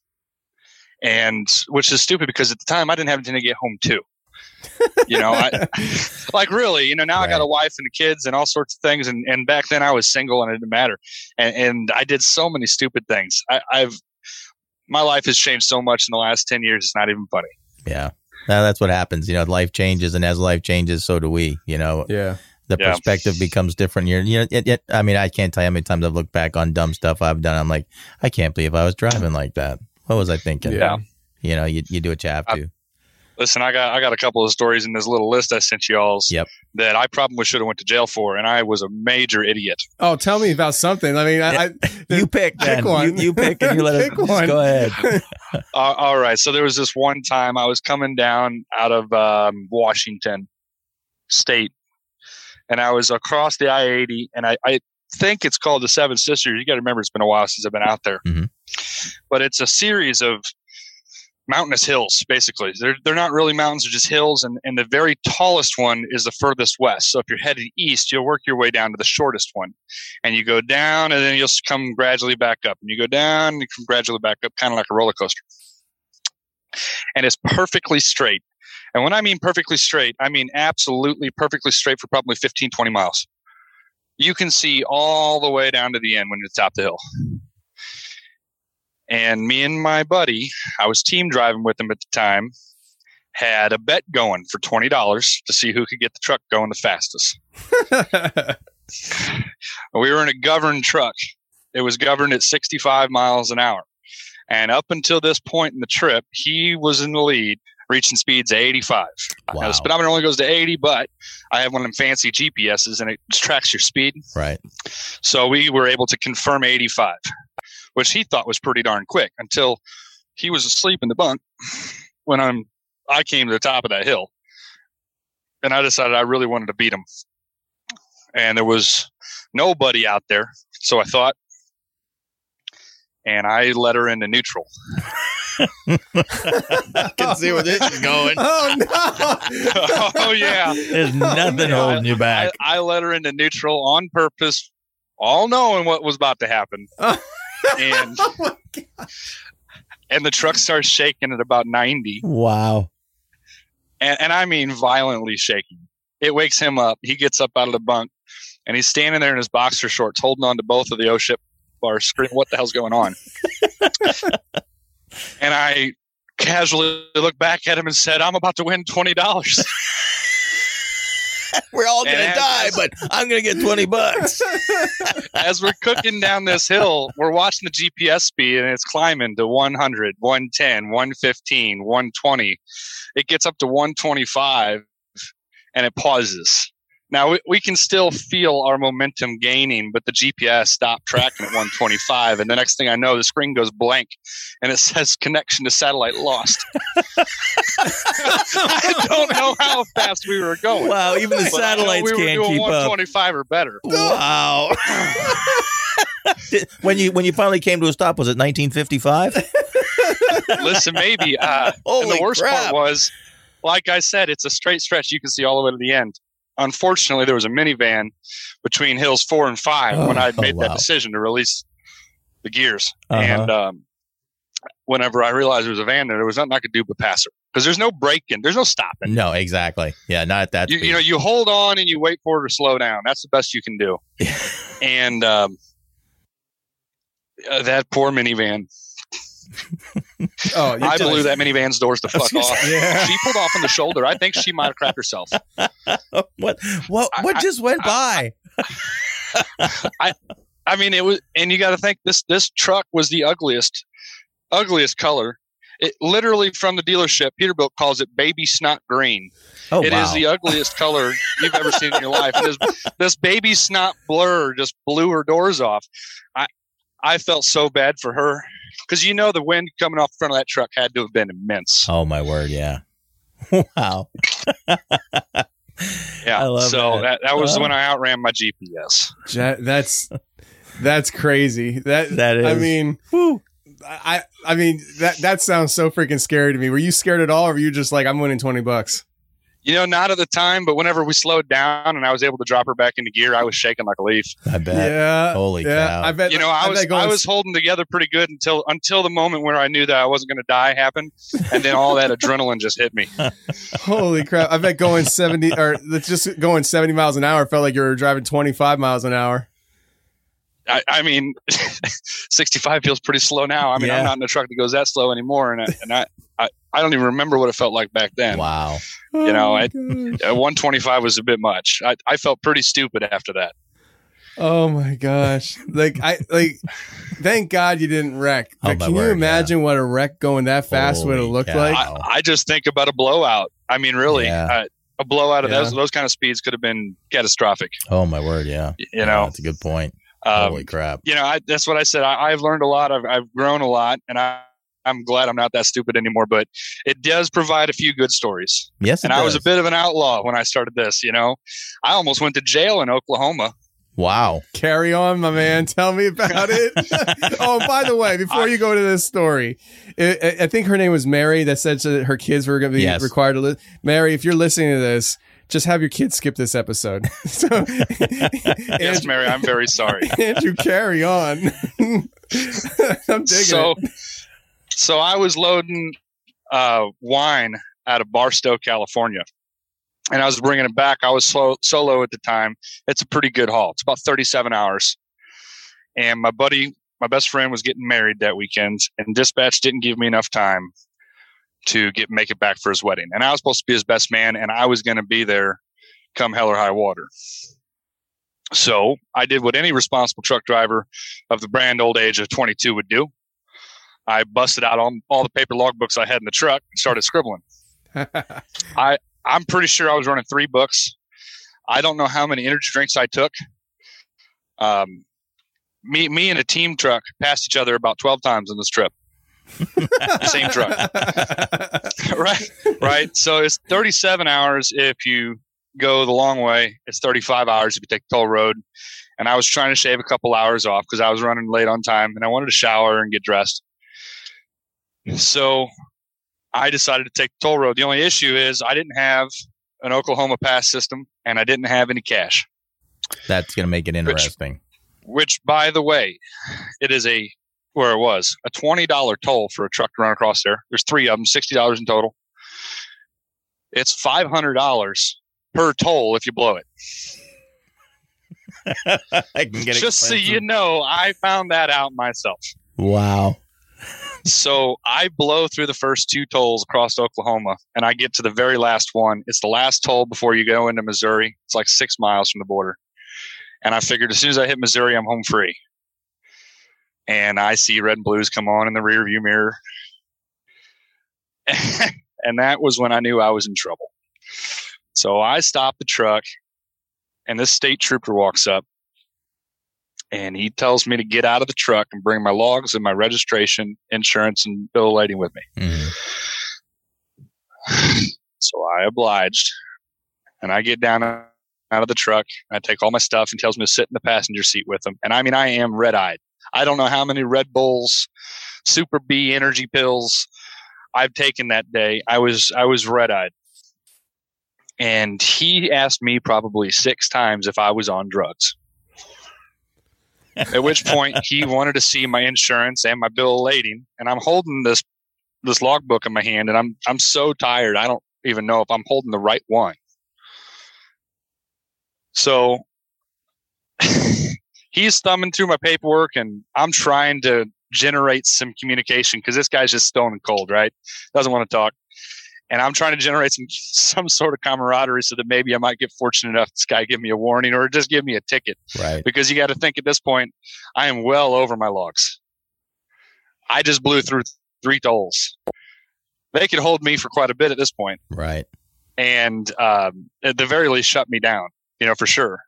G: And which is stupid because at the time I didn't have anything to get home to. You know, I, like really, you know, now I got
E: Right.
G: a wife and kids and all sorts of things. And, and back then I was single and it didn't matter. And, and I did so many stupid things. I, I've, my life has changed so much in the last ten years. It's not even funny.
E: Yeah. Now that's what happens. You know, life changes, and as life changes, so do we. You know,
F: Yeah.
E: the
G: Yeah.
E: perspective becomes different. You're, you know, it, it, I mean, I can't tell you how many times I've looked back on dumb stuff I've done. I'm like, I can't believe I was driving like that. What was I thinking?
G: Yeah.
E: You know, you, you do what you have to.
G: Listen, I got I got a couple of stories in this little list I sent y'all's
E: Yep.
G: that I probably should have went to jail for, and I was a major idiot.
F: Oh, tell me about something. I mean, I, I
E: You pick,
F: Pick
E: then.
F: one.
E: You, you pick, and you let us
F: Pick
E: just
F: one.
E: go ahead.
G: Uh, all right, so there was this one time I was coming down out of um, Washington State, and I was across the I eighty, and I, I think it's called the Seven Sisters. You got to remember, it's been a while since I've been out there,
E: Mhm.
G: but it's a series of mountainous hills. Basically, they're they're not really mountains; they're just hills, and and the very tallest one is the furthest west. So if you're headed east, you'll work your way down to the shortest one, and you go down, and then you'll come gradually back up, and you go down, and you come gradually back up, kind of like a roller coaster. And it's perfectly straight. And when I mean perfectly straight, I mean absolutely perfectly straight for probably fifteen, twenty miles. You can see all the way down to the end when you're at the top of the hill. And me and my buddy, I was team driving with him at the time, had a bet going for twenty dollars to see who could get the truck going the fastest. We were in a governed truck. It was governed at sixty-five miles an hour. And up until this point in the trip, he was in the lead, reaching speeds of eighty-five.
E: Wow.
G: Now, the speedometer only goes to eighty, but I have one of them fancy G P S's, and it tracks your speed.
E: Right.
G: So we were able to confirm eighty-five, which he thought was pretty darn quick until he was asleep in the bunk when I'm, I came to the top of that hill. And I decided I really wanted to beat him. And there was nobody out there. So I thought, and I let her into neutral.
E: I can see where this is going.
F: Oh no!
G: Oh, yeah.
E: There's nothing holding you back.
G: I, I let her into neutral on purpose, all knowing what was about to happen. And
F: Oh my God.
G: and the truck starts shaking at about ninety.
E: Wow.
G: And, and I mean violently shaking. It wakes him up. He gets up out of the bunk, and he's standing there in his boxer shorts, holding on to both of the O-ship bars, screaming, "What the hell's going on?" And I casually looked back at him and said, "I'm about to win twenty dollars."
E: We're all going to
G: And
E: die,
G: as-
E: but I'm going to get twenty bucks.
G: As we're cooking down this hill, we're watching the G P S speed, and it's climbing to one hundred, one ten, one fifteen, one twenty. It gets up to one twenty-five, and it pauses. Now, we, we can still feel our momentum gaining, but the G P S stopped tracking at one twenty-five, and the next thing I know, the screen goes blank, and it says connection to satellite lost. I don't know how fast we were going.
E: Wow, even the
G: but I know
E: satellites
G: we were
E: can't
G: doing
E: keep up.
G: one twenty-five or better.
E: Wow. when you when you finally came to a stop, was it nineteen fifty-five?
G: Listen, maybe. Uh, and
E: Holy
G: the worst
E: crap.
G: part was, like I said, it's a straight stretch. You can see all the way to the end. Unfortunately, there was a minivan between hills four and five when I
E: Oh,
G: made
E: wow.
G: that decision to release the gears.
E: Uh-huh.
G: And um, whenever I realized there was a van there, there was nothing I could do but pass her. Because there's no braking. There's no stopping.
E: No, exactly. Yeah, not at that
G: You,
E: speed.
G: you know, you hold on and you wait for her to slow down. That's the best you can do. And um, uh, that poor minivan.
F: Oh, you
G: I
F: just-
G: blew that minivan's doors the fuck off.
F: Yeah.
G: She pulled off on the shoulder. I think she might have cracked herself.
E: what what what
G: I-
E: just went by?
G: I mean, it was, and you got to think this this truck was the ugliest, ugliest color. It literally from the dealership, Peterbilt calls it baby snot green.
E: Oh,
G: It
E: wow.
G: is the ugliest color you've ever seen in your life. This, this baby snot blur just blew her doors off. I I felt so bad for her because you know the wind coming off the front of that truck had to have been immense.
E: Oh my word, yeah. Wow.
G: Yeah,
E: I love
G: so
E: that.
G: that, that was
E: Uh,
G: when I outran my G P S.
F: Ja- that's that's crazy. That
E: That is.
F: I mean, I I mean that that sounds so freaking scary to me. Were you scared at all, or were you just like, I'm winning twenty bucks?
G: You know, not at the time, but whenever we slowed down and I was able to drop her back into gear, I was shaking like a leaf.
E: I bet.
F: Yeah.
E: Holy
F: yeah,
E: cow.
F: I bet.
G: You know, I,
F: I
G: was
F: bet going-
G: I was holding together pretty good until until the moment where I knew that I wasn't going to die happened, and then all that adrenaline just hit me.
F: Holy crap! I bet going seventy or let's just going seventy miles an hour felt like you were driving twenty-five miles an hour.
G: I, I mean, sixty-five feels pretty slow now. I mean,
E: Yeah.
G: I'm not in a truck that goes that slow anymore, and I, and I, I, I don't even remember what it felt like back then.
E: Wow.
G: You know,
F: Oh,
G: I-
F: gosh.
G: Uh, one twenty-five was a bit much. I, I felt pretty stupid after that.
F: Oh my gosh! Like I like. Thank God you didn't wreck.
E: Oh,
F: But
E: my
F: can you
E: word,
F: imagine what a wreck going that fast would have
E: Holy
F: looked
E: cow.
F: like?
E: Wow.
G: I, I just think about a blowout. I mean, really,
E: Yeah.
G: uh, a blowout of
F: Yeah.
G: those those kind of speeds could have been catastrophic.
E: Oh my word, yeah.
G: You
E: Yeah,
G: know,
E: that's a good point.
G: um,
E: Holy crap.
G: you know, I, that's what I said. I, I've learned a lot. I've, I've grown a lot, and I, I'm glad I'm not that stupid anymore. But it does provide a few good stories.
E: Yes, it
G: And I was a
E: does.
G: bit of an outlaw when I started this. You know, I almost went to jail in Oklahoma.
E: Wow.
F: Carry on, my man. Tell me about it. Oh, by the way, before you go to this story, I, I think her name was Mary that said that her kids were going to be
E: Yes.
F: required to listen. Mary, if you're listening to this, just have your kids skip this episode. So,
G: Yes,
F: Andrew,
G: Mary, I'm very sorry.
F: Andrew, carry on. I'm digging
G: so,
F: it.
G: so I was loading uh, wine out of Barstow, California, and I was bringing it back. I was slow, solo at the time. It's a pretty good haul. It's about thirty-seven hours. And my buddy, my best friend, was getting married that weekend, and dispatch didn't give me enough time to get make it back for his wedding. And I was supposed to be his best man, and I was going to be there come hell or high water. So I did what any responsible truck driver of the brand old age of twenty-two would do. I busted out all, all the paper logbooks I had in the truck and started scribbling. I, I'm pretty sure I was running three books. I don't know how many energy drinks I took. Um, me, me and a team truck passed each other about twelve times on this trip. Same truck. right. Right. So it's thirty-seven hours if you go the long way. It's thirty-five hours if you take the toll road. And I was trying to shave a couple hours off because I was running late on time and I wanted to shower and get dressed. So I decided to take the toll road. The only issue is I didn't have an Oklahoma pass system and I didn't have any cash,
E: That's going to make it interesting.
G: which, by the way, it is a, where it was, a twenty dollars toll for a truck to run across there. There's three of them, sixty dollars in total. It's five hundred dollars per toll if you blow it.
E: I can get
G: Just so
E: expensive.
G: you know, I found that out myself.
E: Wow.
G: So I blow through the first two tolls across Oklahoma, and I get to the very last one. It's the last toll before you go into Missouri. It's like six miles from the border. And I figured as soon as I hit Missouri, I'm home free. And I see red and blues come on in the rearview mirror. And that was when I knew I was in trouble. So I stop the truck, and this state trooper walks up, and he tells me to get out of the truck and bring my logs and my registration, insurance, and bill of lading with me. Mm-hmm. So I obliged, and I get down out of the truck. I take all my stuff, and tells me to sit in the passenger seat with him. And I mean, I am red-eyed. I don't know how many Red Bulls, Super B energy pills I've taken that day. I was I was red-eyed. And he asked me probably six times if I was on drugs. At which point he wanted to see my insurance and my bill of lading. And I'm holding this this logbook in my hand, and I'm I'm so tired. I don't even know if I'm holding the right one. So he's thumbing through my paperwork, and I'm trying to generate some communication because this guy's just stone and cold, right? Doesn't want to talk. And I'm trying to generate some some sort of camaraderie so that maybe I might get fortunate enough this guy give me a warning or just give me a ticket.
E: Right.
G: Because you got to think at this point, I am well over my logs. I just blew through three tolls. They could hold me for quite a bit at this point.
E: Right.
G: And um, at the very least, shut me down, you know, for sure.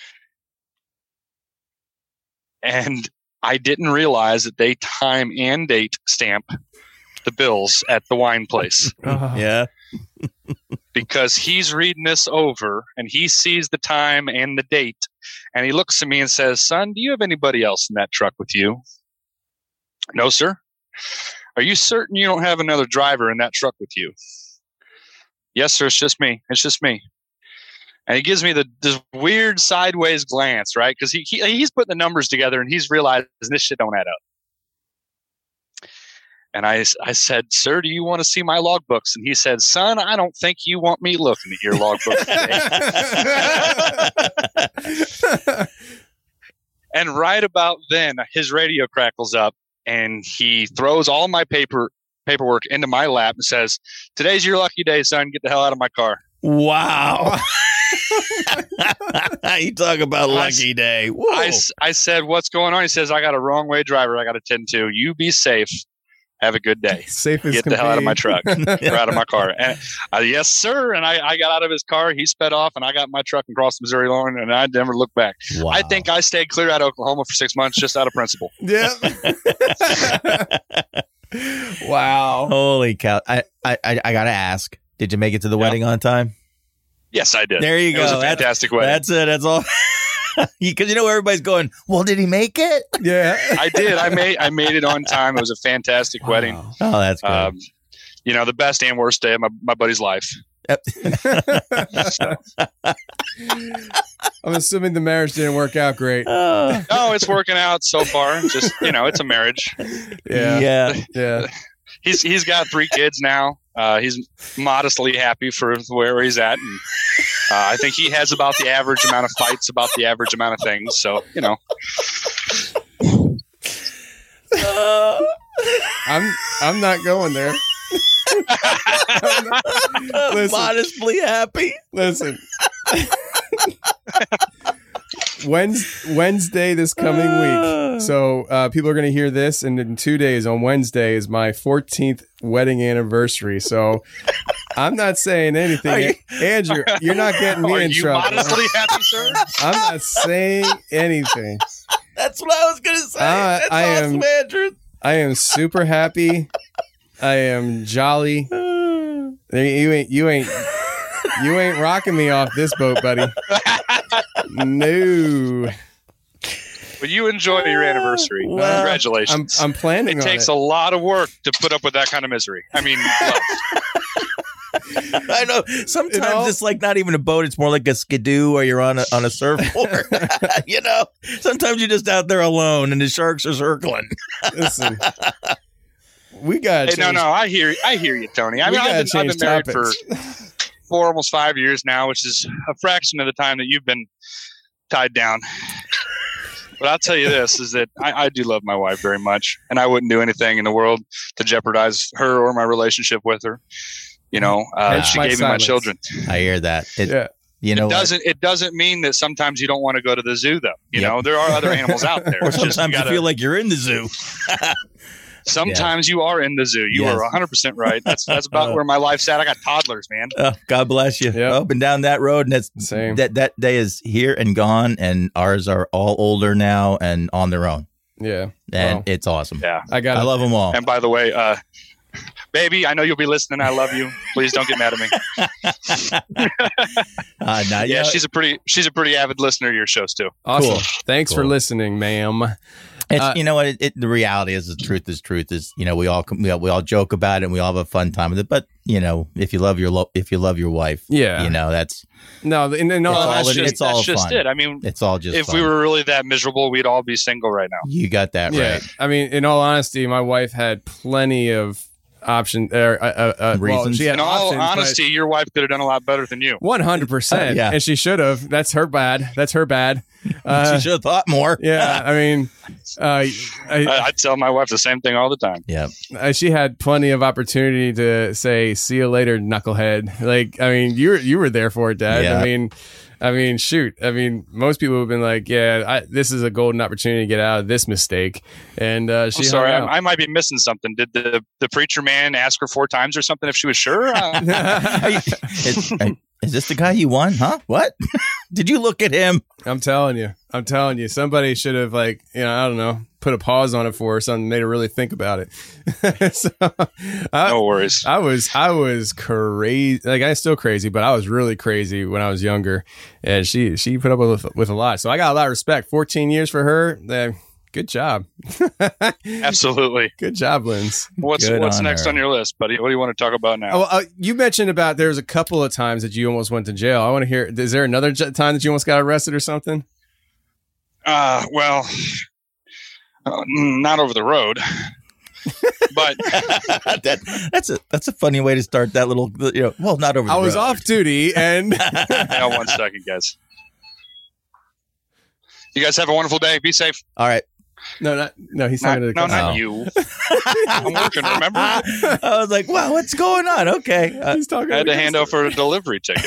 G: And I didn't realize that they time and date stamp the bills at the wine place.
E: Uh, yeah.
G: Because he's reading this over and he sees the time and the date, and he looks at me and says, "Son, do you have anybody else in that truck with you?" "No, sir." "Are you certain you don't have another driver in that truck with you?" "Yes, sir. It's just me. It's just me." And he gives me the this weird sideways glance, right? Because he, he he's putting the numbers together and he's realizing this shit don't add up. And I, I said, "Sir, do you want to see my logbooks?" And he said, "Son, I don't think you want me looking at your logbook today." And right about then, his radio crackles up, and he throws all my paper paperwork into my lap and says, "Today's your lucky day, son. Get the hell out of my car."
E: Wow. You talk about lucky
G: I,
E: day.
G: I, I said, "What's going on?" He says, "I got a wrong way driver I got to tend to. You be safe. Have a good day.
F: Safe as
G: Get
F: can
G: the hell
F: be.
G: out of my truck." Or out of my car. And I, "Yes, sir." And I, I got out of his car. He sped off, and I got my truck and crossed the Missouri line, and I never looked back.
E: Wow.
G: I think I stayed clear out of Oklahoma for six months just out of principle.
F: Yeah. Wow.
E: Holy cow. I, I, I got to ask, did you make it to the yeah. wedding on time?
G: Yes, I did.
E: There you
G: it
E: go.
G: It was a fantastic
E: that's,
G: wedding.
E: That's it. That's all. Because you know everybody's going, "Well, did he make it?"
F: Yeah,
G: I did. I made I made it on time. It was a fantastic
E: wow.
G: wedding.
E: Oh, that's good.
G: Um, you know, the best and worst day of my, my buddy's life.
E: Yep.
F: I'm assuming the marriage didn't work out great.
E: Uh,
G: no, it's working out so far. Just, you know, it's a marriage.
F: Yeah,
E: yeah,
F: yeah.
G: He's he's got three kids now. Uh, he's modestly happy for where he's at, and uh, I think he has about the average amount of fights, about the average amount of things. So, you know,
E: uh,
F: I'm I'm not going there. I'm not, listen,
E: modestly happy.
F: Listen. Wednesday, Wednesday this coming week. So uh, people are going to hear this, and in two days on Wednesday is my fourteenth wedding anniversary. So I'm not saying anything,
E: you,
F: Andrew. You're not getting me
G: are
F: in
G: you
F: trouble.
G: Modestly happy, sir?
F: I'm not saying anything.
E: That's what I was going to say.
F: Uh,
E: That's
F: I
E: awesome,
F: am,
E: Andrew.
F: I am super happy. I am jolly. You ain't, you ain't, you ain't rocking me off this boat, buddy. No.
G: But you enjoy your anniversary.
E: Well,
G: Congratulations.
F: I'm, I'm planning
G: it
F: on
G: takes
F: it.
G: a lot of work to put up with that kind of misery. I mean,
E: I know. Sometimes
F: You know?
E: it's like not even a boat; it's more like a skidoo, or you're on a on a surfboard. You know, sometimes you're just out there alone, and the sharks are circling.
F: Listen, we got.
G: hey, no, no, I hear, I hear you, Tony. I
F: We
G: mean, I've
F: gotta
G: been, I've been married
F: change
G: for four, almost five years now, which is a fraction of the time that you've been tied down. But I'll tell you this, is that I, I do love my wife very much, and I wouldn't do anything in the world to jeopardize her or my relationship with her. You know, uh,
F: Hence
G: she
F: my
G: gave me my
F: silence.
G: children.
E: I hear that. It,
F: Yeah.
E: You know
G: It
E: what?
G: doesn't it doesn't mean that sometimes you don't want to go to the zoo, though. You
E: Yep.
G: know, there are other animals out there.
E: Or
G: It's just
E: sometimes you,
G: gotta-
E: feel like you're in the zoo.
G: sometimes you are in the zoo. You
E: Yes.
G: are one hundred percent right. That's that's about where my life's at. I got toddlers, man.
E: Oh, God bless you.
F: Yep.
E: Up and down that road, and that's
F: Same.
E: that that day is here and gone, and ours are all older now and on their own,
F: Yeah.
E: and
F: Well,
E: it's awesome.
G: Yeah.
F: I got
E: I love them all.
G: And by the way, uh, baby, I know you'll be listening. I love you. Please don't get mad at me.
E: Uh, now, you
G: Yeah,
E: know,
G: she's a pretty she's a pretty avid listener to your shows too.
F: Awesome.
E: Cool.
F: Thanks for
E: Cool.
F: listening, ma'am.
E: it's,
F: uh,
E: you know what? It, it, the reality is, the truth is truth. Is you know we all we all, we all joke about it, and we all have a fun time with it. But you know, if you love your lo- if you love your wife,
F: Yeah.
E: you know that's
F: No, and, and no,
E: It's
G: Well,
E: all
G: that's
E: it-
G: just,
E: it's all
G: that's just
E: fun.
G: it. I mean,
E: it's all just
G: if
E: fun.
G: we were really that miserable, we'd all be single right now.
E: you got that
F: yeah.
E: right.
F: I mean, in all honesty, my wife had plenty of options. Uh, uh, uh, well,
E: Reasons?
F: she had
G: In all
F: options, but-
G: honesty, your wife could have done a lot better than you.
F: One hundred percent,
E: Yeah.
F: and she should have. That's her bad. That's her bad. Uh,
E: she should have thought more.
F: yeah, I mean, uh, I,
G: I, I tell my wife the same thing all the time.
E: Yeah.
F: uh, she had plenty of opportunity to say, "See you later, knucklehead." Like, I mean, you were you were there for it, Dad.
E: Yeah.
F: I mean, I mean, shoot. I mean, most people have been like, "Yeah, I, this is a golden opportunity to get out of this mistake." And uh, she
G: I'm sorry,
F: hung out.
G: I, I might be missing something. Did the, the preacher man ask her four times or something if she was sure? Uh,
E: Is, is this the guy you won? Huh? What? Did you look at him?
F: I'm telling you, I'm telling you, somebody should have, like, you know, I don't know, put a pause on it for her or something, made her really think about it. so, I,
G: no worries.
F: I was, I was crazy. Like, I'm still crazy, but I was really crazy when I was younger, and she, she put up with with a lot. So I got a lot of respect. fourteen years for her. Uh, good job.
G: Absolutely.
F: Good job, Linz.
G: What's
E: Good
G: what's
E: on
G: next
E: her.
G: on your list, buddy? What do you want to talk about now?
F: Oh, uh, you mentioned about there was a couple of times that you almost went to jail. I want to hear. Is there another j- time that you almost got arrested or something?
G: Uh, well, uh, not over the road, but
E: that, that's a that's a funny way to start that little. You know, well, not over. The
F: I was
E: road.
F: off duty, and
G: hang on one second, guys. You guys have a wonderful day. Be safe.
E: All right.
F: no, not no. He's
G: Not,
F: talking to the
G: no,
F: customer.
G: not
E: Oh.
G: you. I'm working. Remember, I
E: I was like, wow, what's going on? Okay. Uh,
F: He's talking.
G: had
F: to
G: to
F: the
G: hand
F: customer.
G: over a delivery ticket.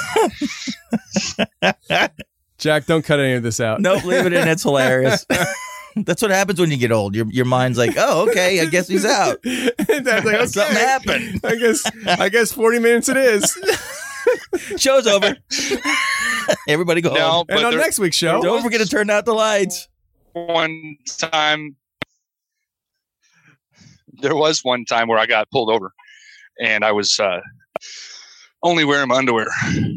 F: Jack, don't cut any of this out.
E: nope, leave it in. It's hilarious. That's what happens when you get old. Your your mind's like, oh, okay, I guess he's out.
F: Dad's like, okay.
E: Something happened.
F: I guess. I guess forty minutes it is.
E: Show's over. Everybody go
G: No,
E: home.
G: but
F: and on
G: there-
F: next week's show,
E: Don't forget to turn out the lights.
G: one time there was one time where I got pulled over and I was uh, only wearing my underwear.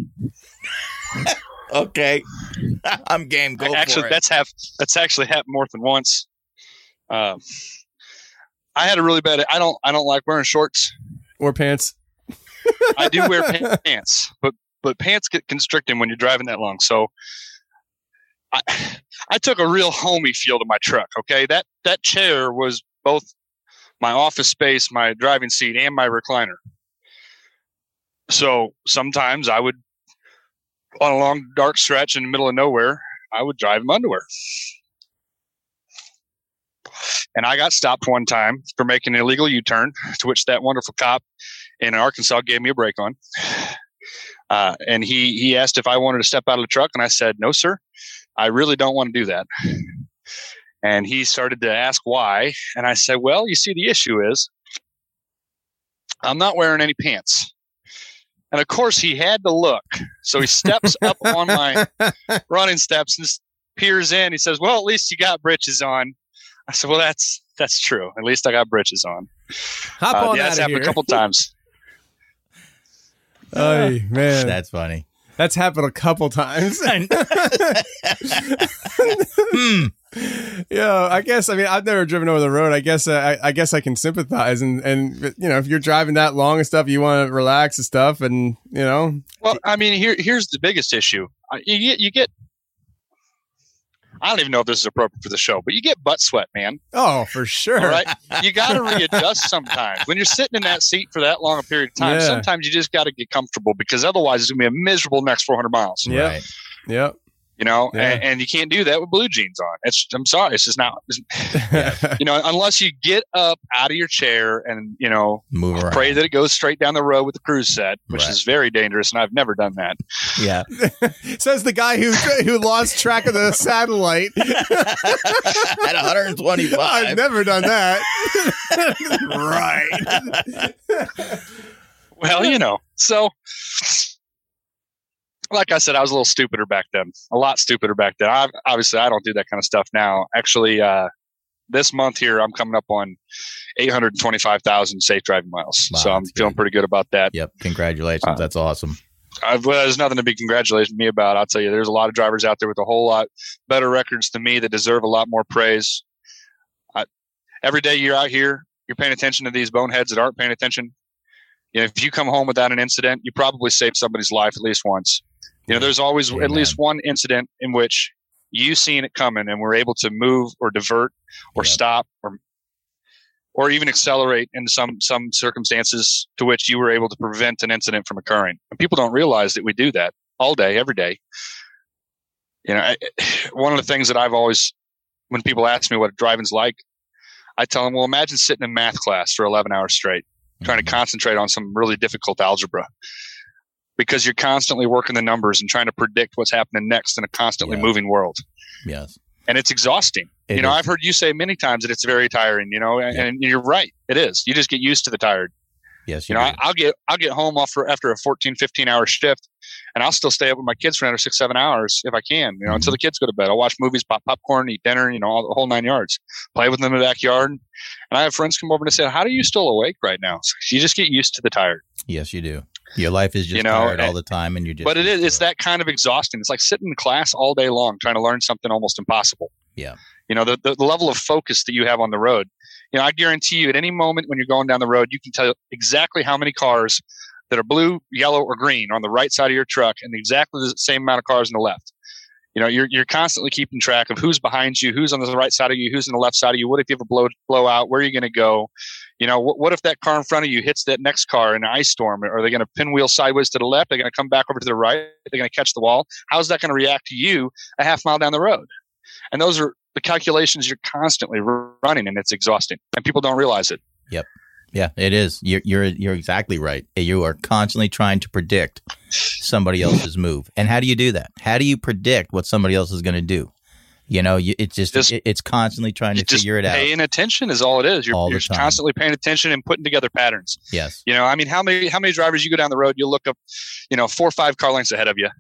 E: Okay. I'm game. Go
G: actually
E: for it.
G: that's half that's actually happened more than once. Um, I had a really bad I don't I don't like wearing shorts.
F: or pants.
G: I do wear pants, but but pants get constricting when you're driving that long. So I I took a real homey feel to my truck. Okay, that that chair was both my office space, my driving seat, and my recliner. So sometimes I would, on a long dark stretch in the middle of nowhere, I would drive in underwear. And I got stopped one time for making an illegal U-turn, to which that wonderful cop in Arkansas gave me a break on. Uh, and he, he asked if I wanted to step out of the truck, and I said, no, sir, I really don't want to do that. And he started to ask why. And I said, well, you see, the issue is I'm not wearing any pants. And of course, he had to look. So he steps up on my running steps and just peers in. He says, well, at least you got britches on. I said, well, that's that's true. At least I got britches on.
F: Hop
G: Uh,
F: on
G: yeah,
F: out
G: that's
F: of
G: happened
F: here.
G: a couple times.
F: Ay, man,
E: That's funny.
F: that's happened a couple times.
E: Hmm.
F: Yeah, I guess. I mean, I've never driven over the road. I guess. Uh, I, I guess I can sympathize, and and you know, if you're driving that long and stuff, you want to relax and stuff, and you know,
G: Well, I mean, here here's the biggest issue. Uh, You get you get. I don't even know if this is appropriate for the show, but you get butt sweat, man.
F: oh, for sure.
G: All right, you got to readjust sometimes. When you're sitting in that seat for that long a period of time,
F: Yeah.
G: sometimes you just got to get comfortable because otherwise it's gonna be a miserable next four hundred miles.
F: Yep.
E: Right.
F: Yep.
G: You know,
F: Yeah.
G: and, and you can't do that with blue jeans on. It's, I'm sorry, it's just not, it's, you know, unless you get up out of your chair and, you know,
E: Move around.
G: pray that it goes straight down the road with the cruise set, which
E: Right.
G: is very dangerous. And I've never done that.
E: Yeah.
F: Says the guy who who lost track of the satellite.
E: At one hundred twenty-five.
F: I've never done that.
E: Right.
G: Well, you know, so like I said, I was a little stupider back then, a lot stupider back then. I, obviously, I don't do that kind of stuff now. Actually, uh, this month here, I'm coming up on eight hundred twenty-five thousand safe driving miles.
E: Wow,
G: so I'm
E: that's
G: feeling
E: good.
G: pretty good about that.
E: Yep. Congratulations.
G: Uh,
E: That's awesome.
G: I've, well, there's nothing to be congratulating me about. I'll tell you, there's a lot of drivers out there with a whole lot better records than me that deserve a lot more praise. I, every day you're out here, you're paying attention to these boneheads that aren't paying attention. You know, if you come home without an incident, you probably saved somebody's life at least once. You know, there's always
E: Amen.
G: at least one incident in which you seen it coming and were able to move or divert or
E: Yep.
G: stop or or even accelerate in some some circumstances to which you were able to prevent an incident from occurring. And people don't realize that we do that all day, every day. You know, I, one of the things that I've always, when people ask me what driving's like, I tell them, well, imagine sitting in math class for eleven hours straight, trying to
E: Mhm.
G: concentrate on some really difficult algebra. Because you're constantly working the numbers and trying to predict what's happening next in a constantly
E: Yeah.
G: moving world.
E: Yes.
G: And it's exhausting.
E: It
G: you know,
E: is.
G: I've heard you say many times that it's very tiring, you know, and,
E: Yeah.
G: and you're right. It is. You just get used to the tired.
E: Yes.
G: You know,
E: do.
G: I, I'll get, I'll get home after, after a fourteen, fifteen hour shift and I'll still stay up with my kids for another six, seven hours if I can, you know,
E: Mhm.
G: until the kids go to bed. I'll watch movies, pop popcorn, eat dinner, you know, all the whole nine yards, play with them in the backyard. And I have friends come over and say, how are you still awake right now? So you just get used to the tired.
E: Yes, you do. Your life is just
G: You know,
E: tired all
G: and-
E: the time, and you just.
G: But it is,
E: used to
G: it's that kind of exhausting. It's like sitting in class all day long trying to learn something almost impossible.
E: Yeah.
G: You know, the, the, the level of focus that you have on the road. You know, I guarantee you at any moment when you're going down the road, you can tell exactly how many cars that are blue, yellow, or green are on the right side of your truck and exactly the same amount of cars on the left. You know, you're you're constantly keeping track of who's behind you, who's on the right side of you, who's on the left side of you. What if you have a blow blowout? Where are you going to go? You know, what, what if that car in front of you hits that next car in an ice storm? Are they going to pinwheel sideways to the left? Are they going to come back over to the right? They're going to catch the wall. How's that going to react to you a half mile down the road? And those are the calculations you're constantly running, and it's exhausting. And people don't realize it.
E: Yeah, it is. You're you're you're exactly right. You are constantly trying to predict somebody else's move. And how do you do that? How do you predict what somebody else is going to do? You know, you, it's just,
G: Just-
E: it, it's constantly trying to
G: You're just
E: figure it out.
G: paying attention is all it is. You're,
E: All the
G: you're
E: time.
G: constantly paying attention and putting together patterns.
E: Yes.
G: You know, I mean, how many how many drivers you go down the road, you look up, you know, four or five car lengths ahead of you,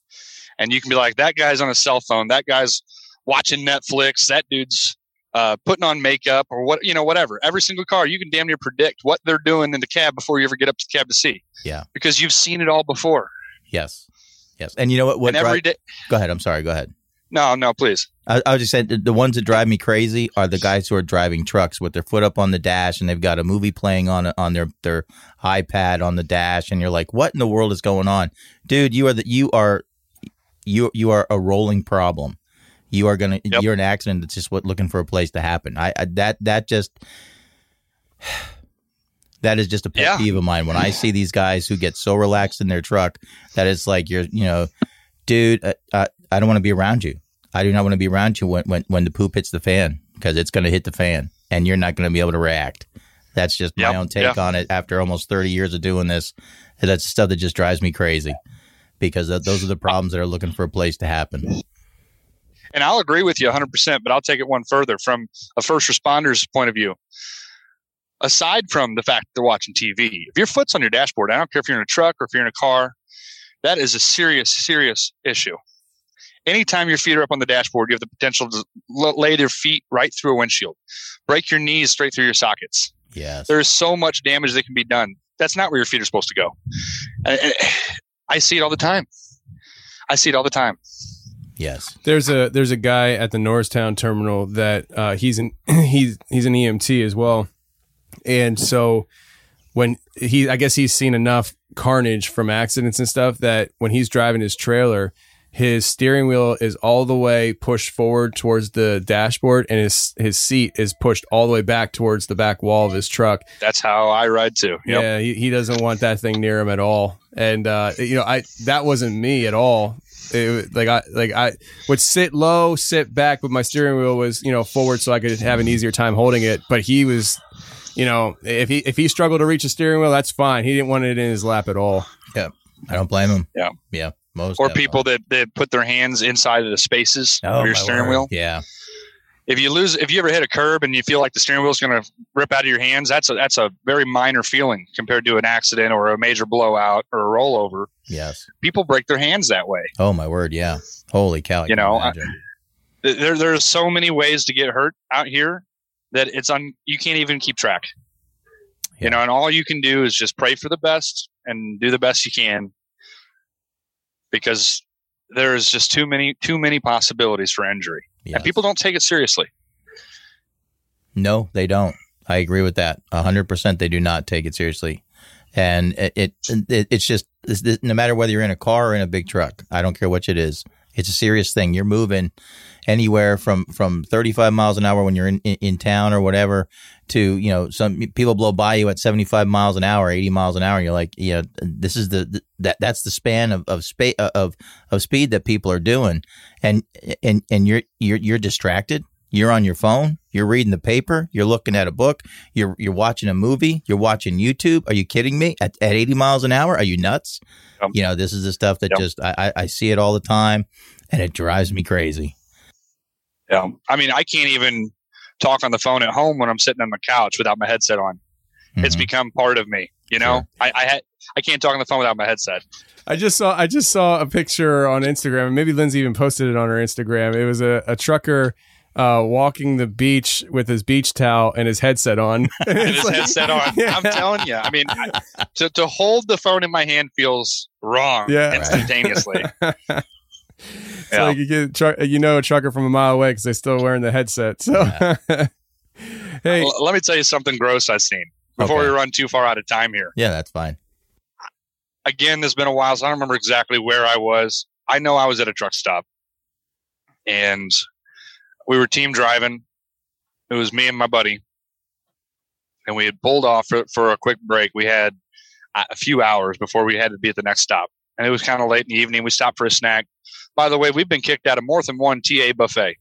G: and you can be like, that guy's on a cell phone, that guy's watching Netflix, that dude's uh, putting on makeup or what, you know, whatever. Every single car, you can damn near predict what they're doing in the cab before you ever get up to the cab to see.
E: Yeah.
G: Because you've seen it all before.
E: Yes. Yes. And you know what? What
G: and every
E: dri-
G: day,
E: Go ahead. I'm sorry. Go ahead.
G: no, no, please.
E: I, I was just saying the- the ones that drive me crazy are the guys who are driving trucks with their foot up on the dash and they've got a movie playing on on their their iPad on the dash, and you're like, what in the world is going on, dude? You are the you are you you are a rolling problem. You are gonna
G: Yep.
E: you're an accident that's just what looking for a place to happen. I, I that that just that is just a pet
G: Yeah.
E: peeve of mine when I see these guys who get so relaxed in their truck that it's like you're you know, dude, uh, uh, I don't want to be around you. I do not want to be around you when, when, when the poop hits the fan, because it's going to hit the fan and you're not going to be able to react. That's just my
G: Yep,
E: own take
G: yep.
E: on it after almost thirty years of doing this. That's stuff that just drives me crazy because th- those are the problems that are looking for a place to happen.
G: And I'll agree with you one hundred percent, but I'll take it one further from a first responder's point of view. Aside from the fact that they're watching T V, if your foot's on your dashboard, I don't care if you're in a truck or if you're in a car, that is a serious, serious issue. Anytime your feet are up on the dashboard, you have the potential to l- lay your feet right through a windshield, break your knees straight through your sockets.
E: Yes.
G: There's so much damage that can be done. That's not where your feet are supposed to go. And, and I see it all the time. I see it all the time.
E: Yes.
F: There's a there's a guy at the Norristown terminal that uh, he's an he's he's an E M T as well, and so when he I guess he's seen enough carnage from accidents and stuff that when he's driving his trailer, his steering wheel is all the way pushed forward towards the dashboard, and his his seat is pushed all the way back towards the back wall of his truck.
G: That's how I ride too. Yep.
F: Yeah, he, he doesn't want that thing near him at all. And uh, you know, I that wasn't me at all. It, like I like I would sit low, sit back, but my steering wheel was, you know, forward so I could have an easier time holding it. But he was, you know, if he if he struggled to reach the steering wheel, that's fine. He didn't want it in his lap at all.
E: Yeah, I don't blame him.
G: Yeah,
E: yeah. Most
G: or
E: definitely.
G: people that, that put their hands inside of the spaces
E: oh,
G: of your steering
E: word.
G: wheel.
E: Yeah.
G: If you lose, if you ever hit a curb and you feel like the steering wheel is going to rip out of your hands, that's a, that's a very minor feeling compared to an accident or a major blowout or a rollover.
E: Yes.
G: People break their hands that way.
E: Oh my word. Yeah. Holy cow. I
G: you
E: can
G: know, I,
E: imagine.
G: there, there's so many ways to get hurt out here that it's on, you can't even keep track,
E: Yeah.
G: you know, and all you can do is just pray for the best and do the best you can, because there's just too many, too many possibilities for injury.
E: Yes.
G: And people don't take it seriously.
E: No, they don't. I agree with that. A hundred percent. They do not take it seriously. And it, it, it it's just, it's, it, no matter whether you're in a car or in a big truck, I don't care what it is. It's a serious thing. You're moving anywhere from, from thirty-five miles an hour when you're in, in, in town or whatever to, you know, some people blow by you at seventy-five miles an hour, eighty miles an hour. And you're like, yeah, this is the, the that that's the span of, of space of, of speed that people are doing. And, and, and you're, you're, you're distracted. You're on your phone. You're reading the paper. You're looking at a book. You're, you're watching a movie. You're watching YouTube. Are you kidding me? At, at eighty miles an hour? Are you nuts?
G: Yep.
E: You know, this is the stuff that
G: Yep.
E: just, I, I see it all the time and it drives me crazy.
G: Yeah. I mean, I can't even talk on the phone at home when I'm sitting on the couch without my headset on.
E: Mm-hmm.
G: It's become part of me. You know,
E: Sure.
G: I, I, ha- I can't talk on the phone without my headset.
F: I just saw I just saw a picture on Instagram, and maybe Lindsay even posted it on her Instagram. It was a, a trucker uh, walking the beach with his beach towel and his headset on.
G: And his
F: like,
G: headset on.
F: Yeah.
G: I'm telling you. I mean, I, to to hold the phone in my hand feels wrong
F: Yeah.
G: instantaneously.
F: It's
G: Yeah.
F: like you get tru- you know a trucker from a mile away because they're still wearing the headset. So, hey,
G: L- let me tell you something gross I've seen before
E: Okay.
G: we run too far out of time here.
E: Yeah, that's fine.
G: Again, there's been a while, so I don't remember exactly where I was. I know I was at a truck stop, and we were team driving. It was me and my buddy, and we had pulled off for, for a quick break. We had a few hours before we had to be at the next stop, and it was kind of late in the evening. We stopped for a snack. By the way, we've been kicked out of more than one T A buffet.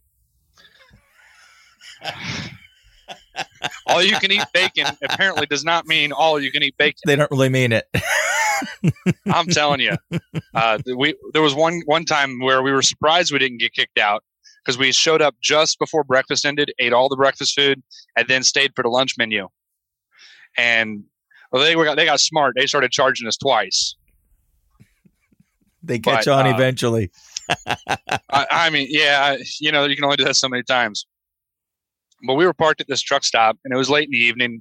G: All you can eat bacon apparently does not mean all you can eat bacon.
E: They don't really mean it.
G: I'm telling you, uh, we there was one one time where we were surprised we didn't get kicked out because we showed up just before breakfast ended, ate all the breakfast food, and then stayed for the lunch menu. And well, they were they got smart. They started charging us twice.
E: They catch
G: But,
E: on
G: uh,
E: eventually.
G: I, I mean, yeah, you know, you can only do that so many times. But we were parked at this truck stop, and it was late in the evening.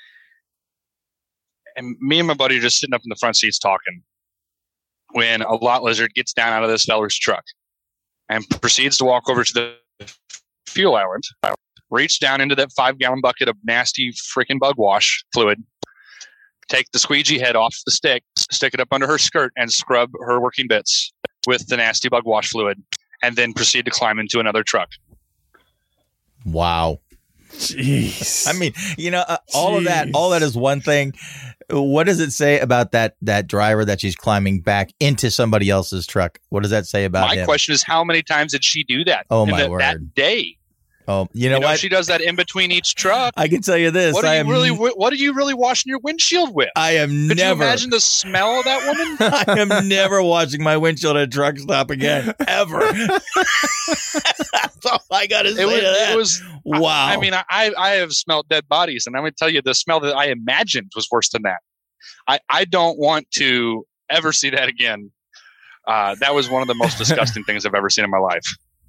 G: And me and my buddy are just sitting up in the front seats talking when a lot lizard gets down out of this feller's truck and proceeds to walk over to the fuel island, reach down into that five gallon bucket of nasty freaking bug wash fluid, take the squeegee head off the stick, stick it up under her skirt, and scrub her working bits with the nasty bug wash fluid, and then proceed to climb into another truck.
E: Wow.
F: jeez.
E: I mean, you know, uh, all of that,
F: Jeez.
E: all that is one thing. What does it say about that that driver that she's climbing back into somebody else's truck? What does that say about
G: My
E: him?
G: question is, how many times did she do that?
E: Oh,
G: in
E: my
G: the-
E: word.
G: That day,
E: Oh, you know
G: you know,
E: what?
G: she does that in between each truck.
E: I can tell you this.
G: What
E: I
G: are you
E: am
G: really? What are you really washing your windshield with?
E: I am
G: Could
E: never.
G: you imagine the smell of that woman?
E: I am never washing my windshield at a truck stop again, ever. That's all I got to say
G: It was.
E: to that.
G: It was.
E: wow.
G: I, I mean, I I have smelled dead bodies, and I'm going to tell you, the smell that I imagined was worse than that. I I don't want to ever see that again. Uh, that was one of the most disgusting things I've ever seen in my life.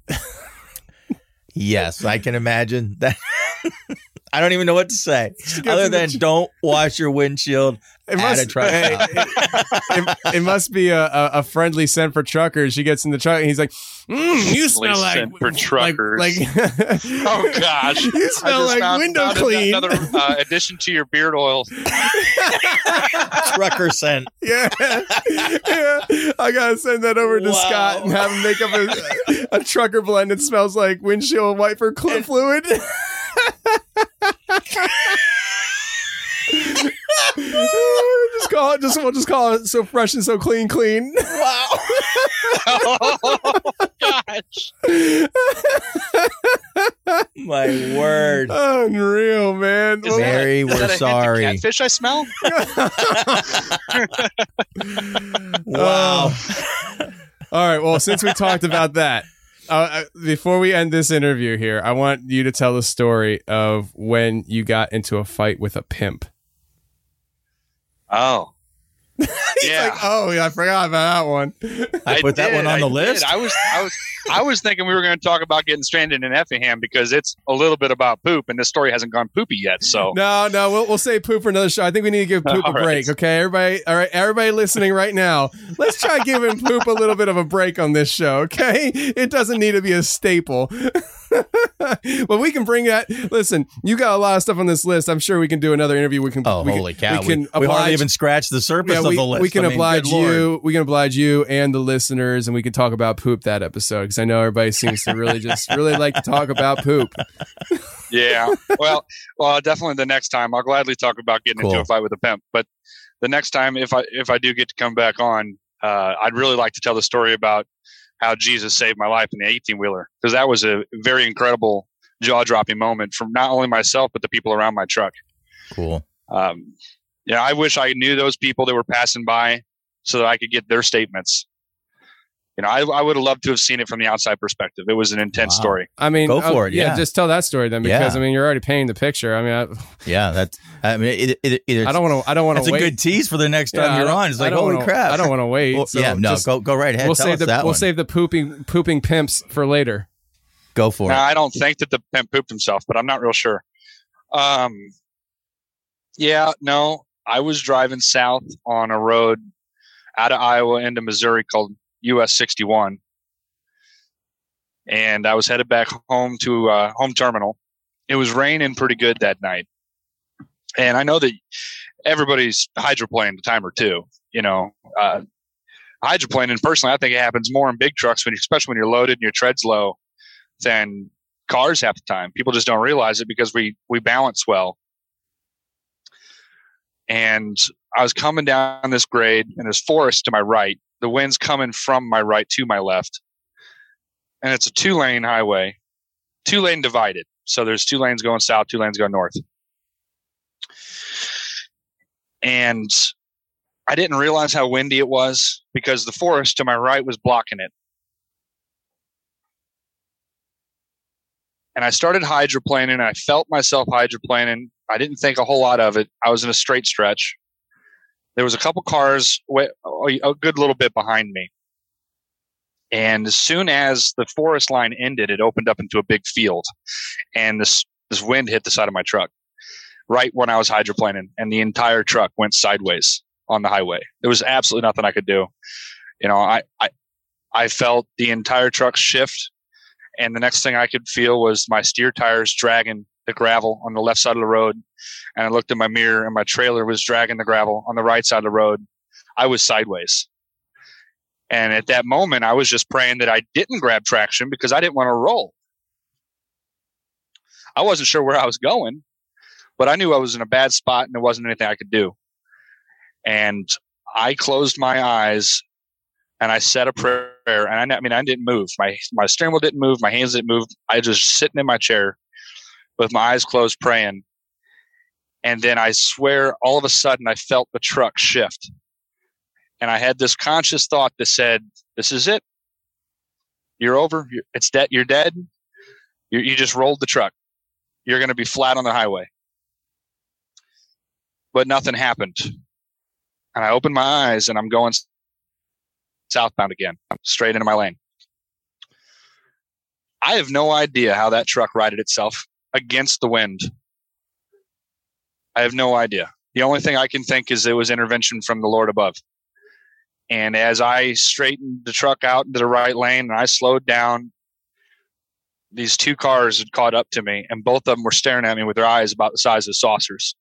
E: yes, I can imagine that. I don't even know what to say
F: goes
E: other
F: in the
E: than
F: tr-
E: don't wash your windshield
F: It
E: at a truck
F: hey,
E: stop.
F: it, it, it must be a, a, a friendly scent for truckers. She gets in the truck and he's like, mm, "You smell like
G: scent for
F: like-
G: truckers."
F: Like,
G: Oh gosh,
F: you smell
G: I just
F: like
G: found-
F: window
G: found
F: clean."
G: Another uh, addition to your beard oil.
E: Trucker scent.
F: Yeah. yeah, I gotta send that over to
E: Wow.
F: Scott and have him make up a, a trucker blend that smells like windshield wiper cl- fluid. Just call call it. Just we'll just call it so fresh and so clean, clean.
E: Wow.
G: Oh gosh.
E: My word.
F: Unreal, man.
G: Is
E: Mary,
G: that, is
E: we're
G: that a hint of
E: sorry.
G: catfish I smell?
E: Wow.
F: All right. Well, since we talked about that, uh, before we end this interview here, I want you to tell the story of when you got into a fight with a pimp.
G: Oh.
F: He's
G: Yeah.
F: like, oh, yeah, I forgot about that one.
E: I put that
G: did,
E: one on
G: I
E: the
G: did.
E: list.
G: I was, I was, I was thinking we were going to talk about getting stranded in Effingham because it's a little bit about poop, and this story hasn't gone poopy yet. So
F: No, no, we'll we'll save poop for another show. I think we need to give poop
G: All
F: a
G: right.
F: break. Okay, everybody. All right, everybody listening right now, let's try giving poop a little bit of a break on this show. Okay, it doesn't need to be a staple. But we can bring that. Listen, you got a lot of stuff on this list. I'm sure we can do another interview. We can.
E: Oh,
F: we
E: holy
F: can,
E: cow.
F: We can
E: we, we hardly
F: oblige-
E: even scratched the surface
F: Yeah,
E: of
F: we,
E: the list.
F: we can
E: I mean,
F: oblige
E: good Lord.
F: you. We can oblige you and the listeners, and we can talk about poop that episode because I know everybody seems to really just really like to talk about poop.
G: yeah, well, well, definitely the next time I'll gladly talk about getting
E: Cool.
G: into a fight with a pimp. But the next time, if I if I do get to come back on, uh, I'd really like to tell the story about how Jesus saved my life in the eighteen wheeler because that was a very incredible, jaw dropping moment from not only myself but the people around my truck.
E: Cool.
G: Um, yeah, I wish I knew those people that were passing by so that I could get their statements. You know, I, I would have loved to have seen it from the outside perspective. It was an intense
E: Wow.
G: story.
F: I mean,
E: Go for
F: uh,
E: it, yeah.
F: just tell that story then, because
E: Yeah.
F: I mean, you're already painting the picture. I mean, I,
E: Yeah, that's. I mean, it, it, it,
F: I don't want to. I don't want
E: That's
F: to
E: a
F: wait.
E: good tease for the next
F: Yeah,
E: time
F: I
E: you're
F: don't-
E: on. It's
F: I
E: like,
F: don't
E: holy
F: wanna-
E: crap!
F: I don't want to wait.
E: Well,
F: so
E: yeah, no,
F: just-
E: go go right ahead.
F: We'll
E: Tell
F: save
E: us
F: the
E: that
F: we'll
E: one.
F: save the pooping pooping pimps for later.
E: Go for
G: Now,
E: it.
G: I don't think that the pimp pooped himself, but I'm not real sure. Um, yeah, no, I was driving south on a road out of Iowa into Missouri called U S sixty-one. And I was headed back home to uh, home terminal. It was raining pretty good that night. And I know that everybody's hydroplaned the timer too, you know, uh, hydroplaning. Personally, I think it happens more in big trucks when, you, especially when you're loaded and your tread's low, than cars half the time. People just don't realize it because we we balance well. And I was coming down this grade, and there's forest to my right. The wind's coming from my right to my left, and it's a two lane highway, two lane divided. So there's two lanes going south, two lanes going north. And I didn't realize how windy it was because the forest to my right was blocking it. And I started hydroplaning, and I felt myself hydroplaning. I didn't think a whole lot of it. I was in a straight stretch. There was a couple cars a good little bit behind me. And as soon as the forest line ended, it opened up into a big field. And this, this wind hit the side of my truck right when I was hydroplaning, and the entire truck went sideways on the highway. There was absolutely nothing I could do. You know, I, I, I felt the entire truck shift. And the next thing I could feel was my steer tires dragging the gravel on the left side of the road. And I looked in my mirror, and my trailer was dragging the gravel on the right side of the road. I was sideways. And at that moment, I was just praying that I didn't grab traction because I didn't want to roll. I wasn't sure where I was going, but I knew I was in a bad spot and there wasn't anything I could do. And I closed my eyes and I said a prayer. And I, I mean, I didn't move. My, my steering wheel didn't move. My hands didn't move. I was just sitting in my chair with my eyes closed praying. And then I swear all of a sudden I felt the truck shift. And I had this conscious thought that said, this is it. You're over. You're, it's dead. You're dead. You you just rolled the truck. You're going to be flat on the highway. But nothing happened. And I opened my eyes and I'm going southbound again. I'm straight into my lane. I have no idea how that truck righted itself against the wind. I have no idea. The only thing I can think is it was intervention from the Lord above. And as I straightened the truck out into the right lane and I slowed down, these two cars had caught up to me, and both of them were staring at me with their eyes about the size of saucers.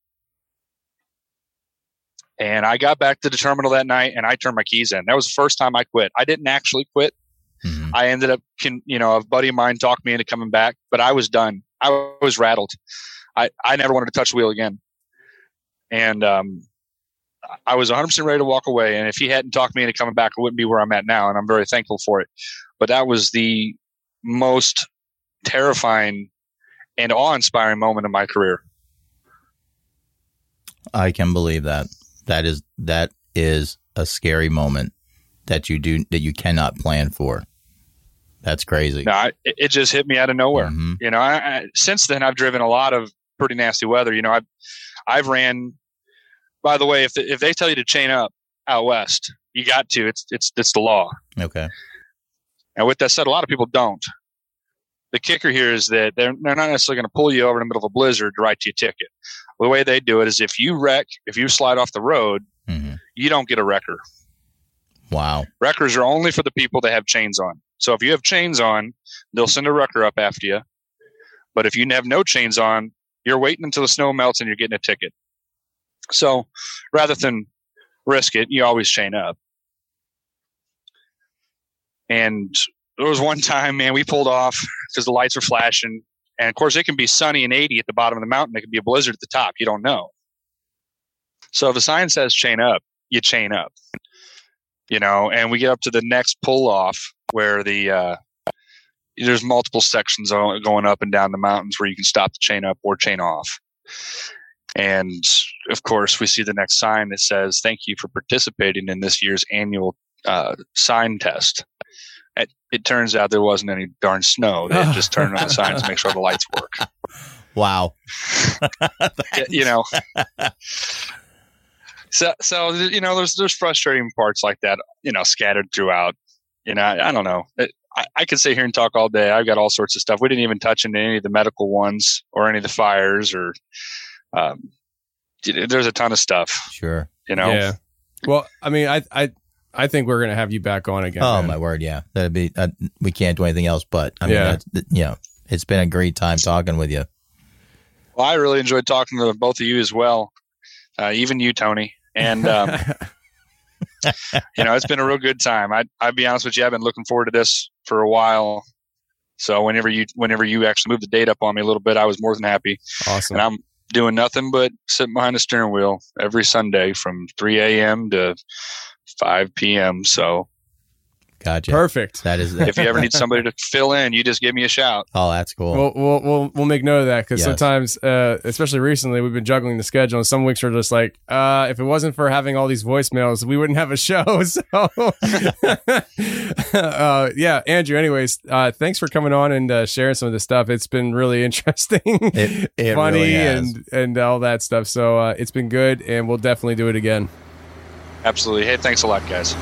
G: And I got back to the terminal that night and I turned my keys in. That was the first time I quit. I didn't actually quit. Mm-hmm. I ended up, you know, a buddy of mine talked me into coming back, but I was done. I was rattled. I, I never wanted to touch the wheel again. And, um, I was one hundred percent ready to walk away. And if he hadn't talked me into coming back, I wouldn't be where I'm at now. And I'm very thankful for it. But that was the most terrifying and awe-inspiring moment of my career.
E: I can believe that. That is that is a scary moment that you do that you cannot plan for. That's crazy.
G: No, I, it just hit me out of nowhere.
E: Mm-hmm.
G: You know, I, I, since then I've driven a lot of pretty nasty weather. You know, I've I've ran. By the way, if if they tell you to chain up out west, you got to. It's it's it's the law.
E: Okay.
G: And with that said, a lot of people don't. The kicker here is that they're they're not necessarily going to pull you over in the middle of a blizzard to write you a ticket. The way they do it is if you wreck, if you slide off the road,
E: mm-hmm.
G: you don't get a wrecker.
E: Wow.
G: Wreckers are only for the people that have chains on. So if you have chains on, they'll send a wrecker up after you. But if you have no chains on, you're waiting until the snow melts and you're getting a ticket. So rather than risk it, you always chain up. And there was one time, man, we pulled off because the lights were flashing. And of course, it can be sunny and eighty at the bottom of the mountain. It can be a blizzard at the top. You don't know. So if a sign says chain up, you chain up. You know, and we get up to the next pull off where the uh, there's multiple sections going up and down the mountains where you can stop the chain up or chain off. And of course, we see the next sign that says, "Thank you for participating in this year's annual uh, sign test." It, it turns out there wasn't any darn snow. They had just turned on the signs to make sure the lights work.
E: Wow.
G: You know. So, so you know, there's there's frustrating parts like that, you know, scattered throughout. You know, I, I don't know. It, I, I could sit here and talk all day. I've got all sorts of stuff. We didn't even touch into any of the medical ones or any of the fires or. Um, there's a ton of stuff.
E: Sure.
G: You know.
F: Yeah. Well, I mean, I I I think we're gonna have you back on again.
E: Oh
F: man.
E: my word, yeah. That'd be. Uh, we can't do anything else, but I mean,
F: Yeah.
E: that's, you know, it's been a great time talking with you.
G: Well, I really enjoyed talking to both of you as well, uh, even you, Tony. And um, you know, it's been a real good time. I I'd be honest with you, I've been looking forward to this for a while. So whenever you whenever you actually moved the date up on me a little bit, I was more than happy.
F: Awesome.
G: And I'm doing nothing but sitting behind the steering wheel every Sunday from three a.m. to five p.m. So
E: Gotcha.
F: Perfect.
E: That is.
G: if you ever need somebody to fill in, you just give me a shout.
E: Oh, that's cool.
F: We'll, we'll we'll we'll make note of that because
E: Yes.
F: sometimes, uh, especially recently, we've been juggling the schedule, and some weeks we're just like, uh, if it wasn't for having all these voicemails, we wouldn't have a show. So, uh, yeah, Andrew. Anyways, uh, thanks for coming on and uh, sharing some of this stuff. It's been really interesting,
E: It- it
F: funny,
E: really has.
F: and and all that stuff. So uh, it's been good, and we'll definitely do it again.
G: Absolutely. Hey, thanks a lot, guys.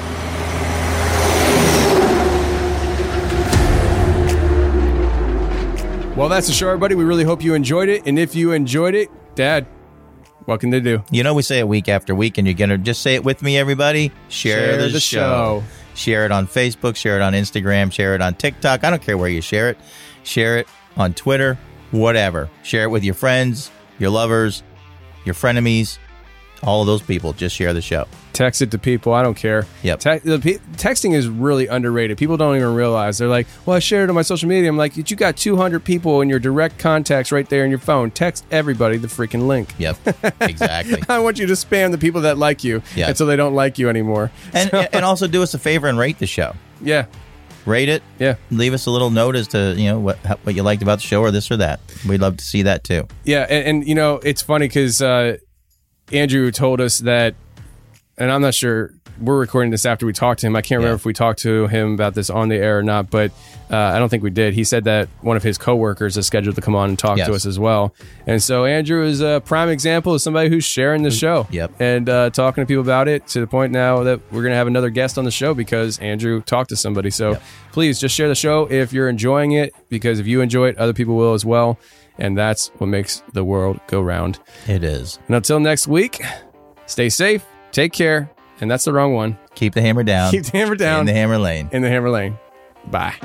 F: Well, that's the show, everybody. We really hope you enjoyed it, and if you enjoyed it, Dad, what can they do?
E: You know, we say it week after week, and you're going to just say it with me, everybody. Share, the, show. Share it on Facebook, share it on Instagram, share it on TikTok. I don't care where you share it. Share it on Twitter, whatever. Share it with your friends, your lovers, your frenemies, all of those people. Just share the show.
F: Text it to people. I don't care.
E: Yep.
F: Te- the pe- texting is really underrated. People don't even realize. They're like, well, I shared it on my social media. I'm like, you got two hundred people in your direct contacts right there in your phone. Text everybody the freaking link.
E: Yep, exactly.
F: I want you to spam the people that like you
E: Yeah.
F: until they don't like you anymore.
E: and and also do us a favor and rate the show.
F: Yeah.
E: Rate it.
F: Yeah.
E: Leave us a little note as to, you know, what how- what you liked about the show or this or that. We'd love to see that too.
F: Yeah. And, and you know, it's funny because uh, Andrew told us that, and I'm not sure, we're recording this after we talked to him. I can't remember
E: Yeah.
F: if we talked to him about this on the air or not, but uh, I don't think we did. He said that one of his coworkers is scheduled to come on and talk
E: Yes.
F: to us as well. And so Andrew is a prime example of somebody who's sharing the show
E: Yep.
F: and uh, talking to people about it to the point now that we're going to have another guest on the show because Andrew talked to somebody. So
E: Yep.
F: please just share the show if you're enjoying it, because if you enjoy it, other people will as well. And that's what makes the world go round.
E: It is.
F: And until next week, stay safe, take care, and that's the wrong one.
E: Keep the hammer down.
F: Keep the hammer down
E: in the hammer lane.
F: in the hammer lane. Bye.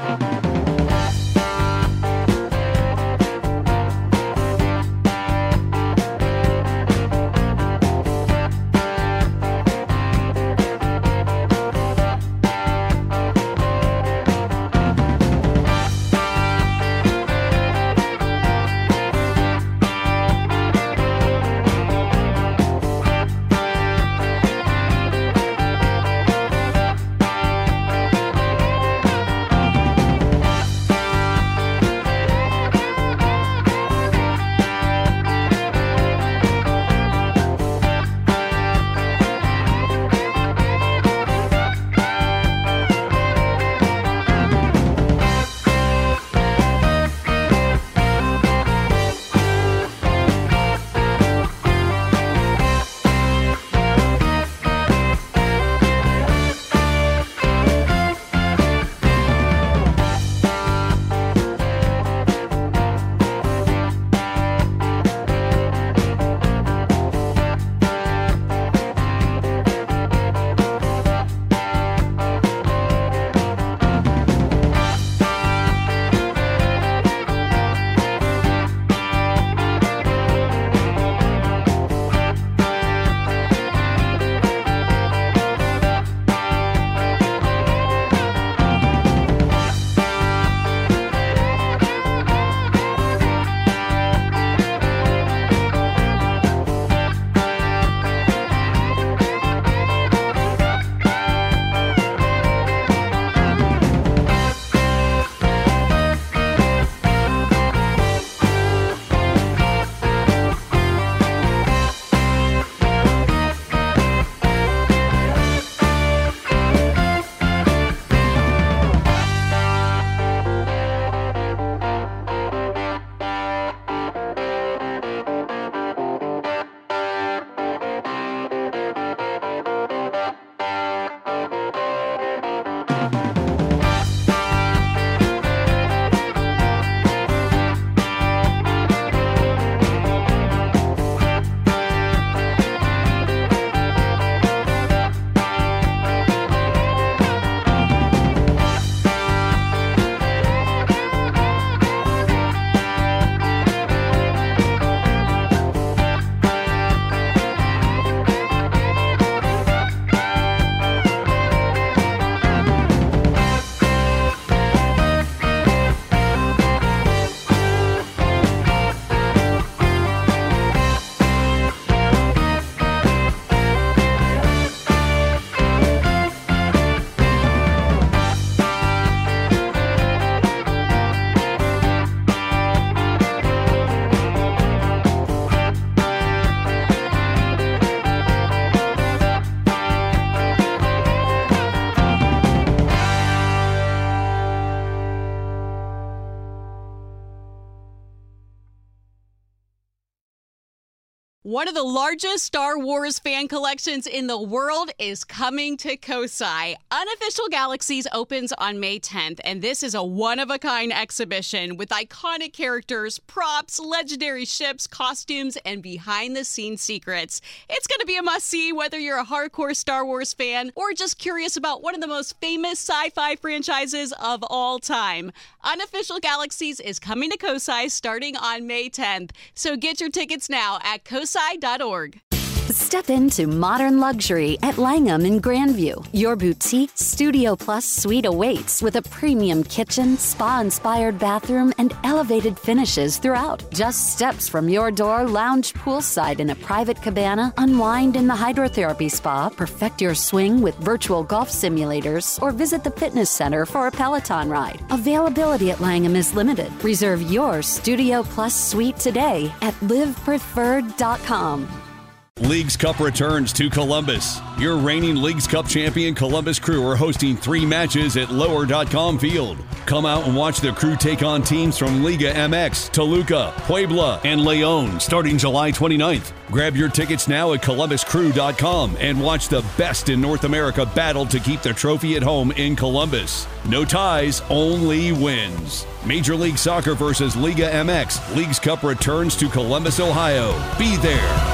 A: One of the largest Star Wars fan collections in the world is coming to Kosai. Unofficial Galaxies opens on May tenth, and this is a one-of-a-kind exhibition with iconic characters, props, legendary ships, costumes, and behind-the-scenes secrets. It's going to be a must-see whether you're a hardcore Star Wars fan or just curious about one of the most famous sci-fi franchises of all time. Unofficial Galaxies is coming to Kosai starting on May tenth, so get your tickets now at kosai dot org.
H: Step into modern luxury at Langham in Grandview. Your boutique Studio Plus suite awaits with a premium kitchen, spa-inspired bathroom, and elevated finishes throughout. Just steps from your door, lounge poolside in a private cabana, unwind in the hydrotherapy spa, perfect your swing with virtual golf simulators, or visit the fitness center for a Peloton ride. Availability at Langham is limited. Reserve your Studio Plus suite today at live preferred dot com.
I: Leagues Cup returns to Columbus. Your reigning Leagues Cup champion Columbus Crew are hosting three matches at lower dot com field. Come out and watch the Crew take on teams from Liga M X, Toluca, Puebla, and León starting July twenty-ninth. Grab your tickets now at columbus crew dot com and watch the best in North America battle to keep the trophy at home in Columbus. No ties, only wins. Major League Soccer versus Liga M X. Leagues Cup returns to Columbus, Ohio. Be there.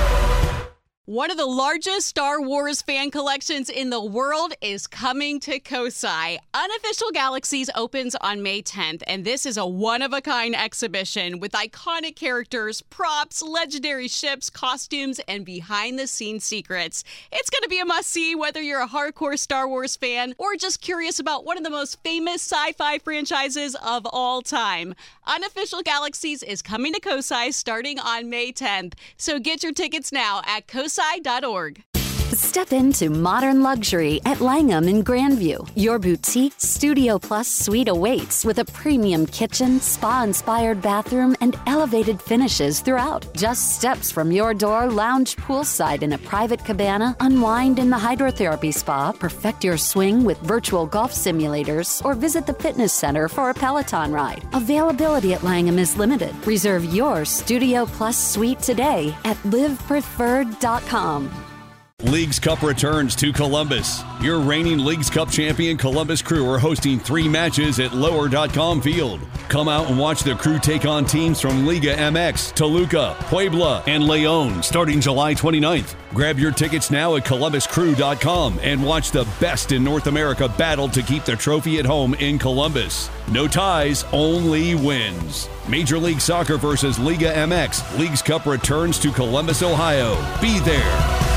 A: One of the largest Star Wars fan collections in the world is coming to Kosai. Unofficial Galaxies opens on May tenth, and this is a one-of-a-kind exhibition with iconic characters, props, legendary ships, costumes, and behind-the-scenes secrets. It's going to be a must-see whether you're a hardcore Star Wars fan or just curious about one of the most famous sci-fi franchises of all time. Unofficial Galaxies is coming to Kosai starting on May tenth, so get your tickets now at kosai dot org.
H: Step into modern luxury at Langham in Grandview. Your boutique Studio Plus suite awaits with a premium kitchen, spa-inspired bathroom, and elevated finishes throughout. Just steps from your door, lounge poolside in a private cabana, unwind in the hydrotherapy spa, perfect your swing with virtual golf simulators, or visit the fitness center for a Peloton ride. Availability at Langham is limited. Reserve your Studio Plus suite today at live preferred dot com.
I: Leagues Cup returns to Columbus. Your reigning Leagues Cup champion Columbus Crew are hosting three matches at lower dot com field. Come out and watch the Crew take on teams from Liga M X, Toluca, Puebla, and León starting July twenty-ninth. Grab your tickets now at columbus crew dot com and watch the best in North America battle to keep the trophy at home in Columbus. No ties, only wins. Major League Soccer versus Liga M X. Leagues Cup returns to Columbus, Ohio. Be there.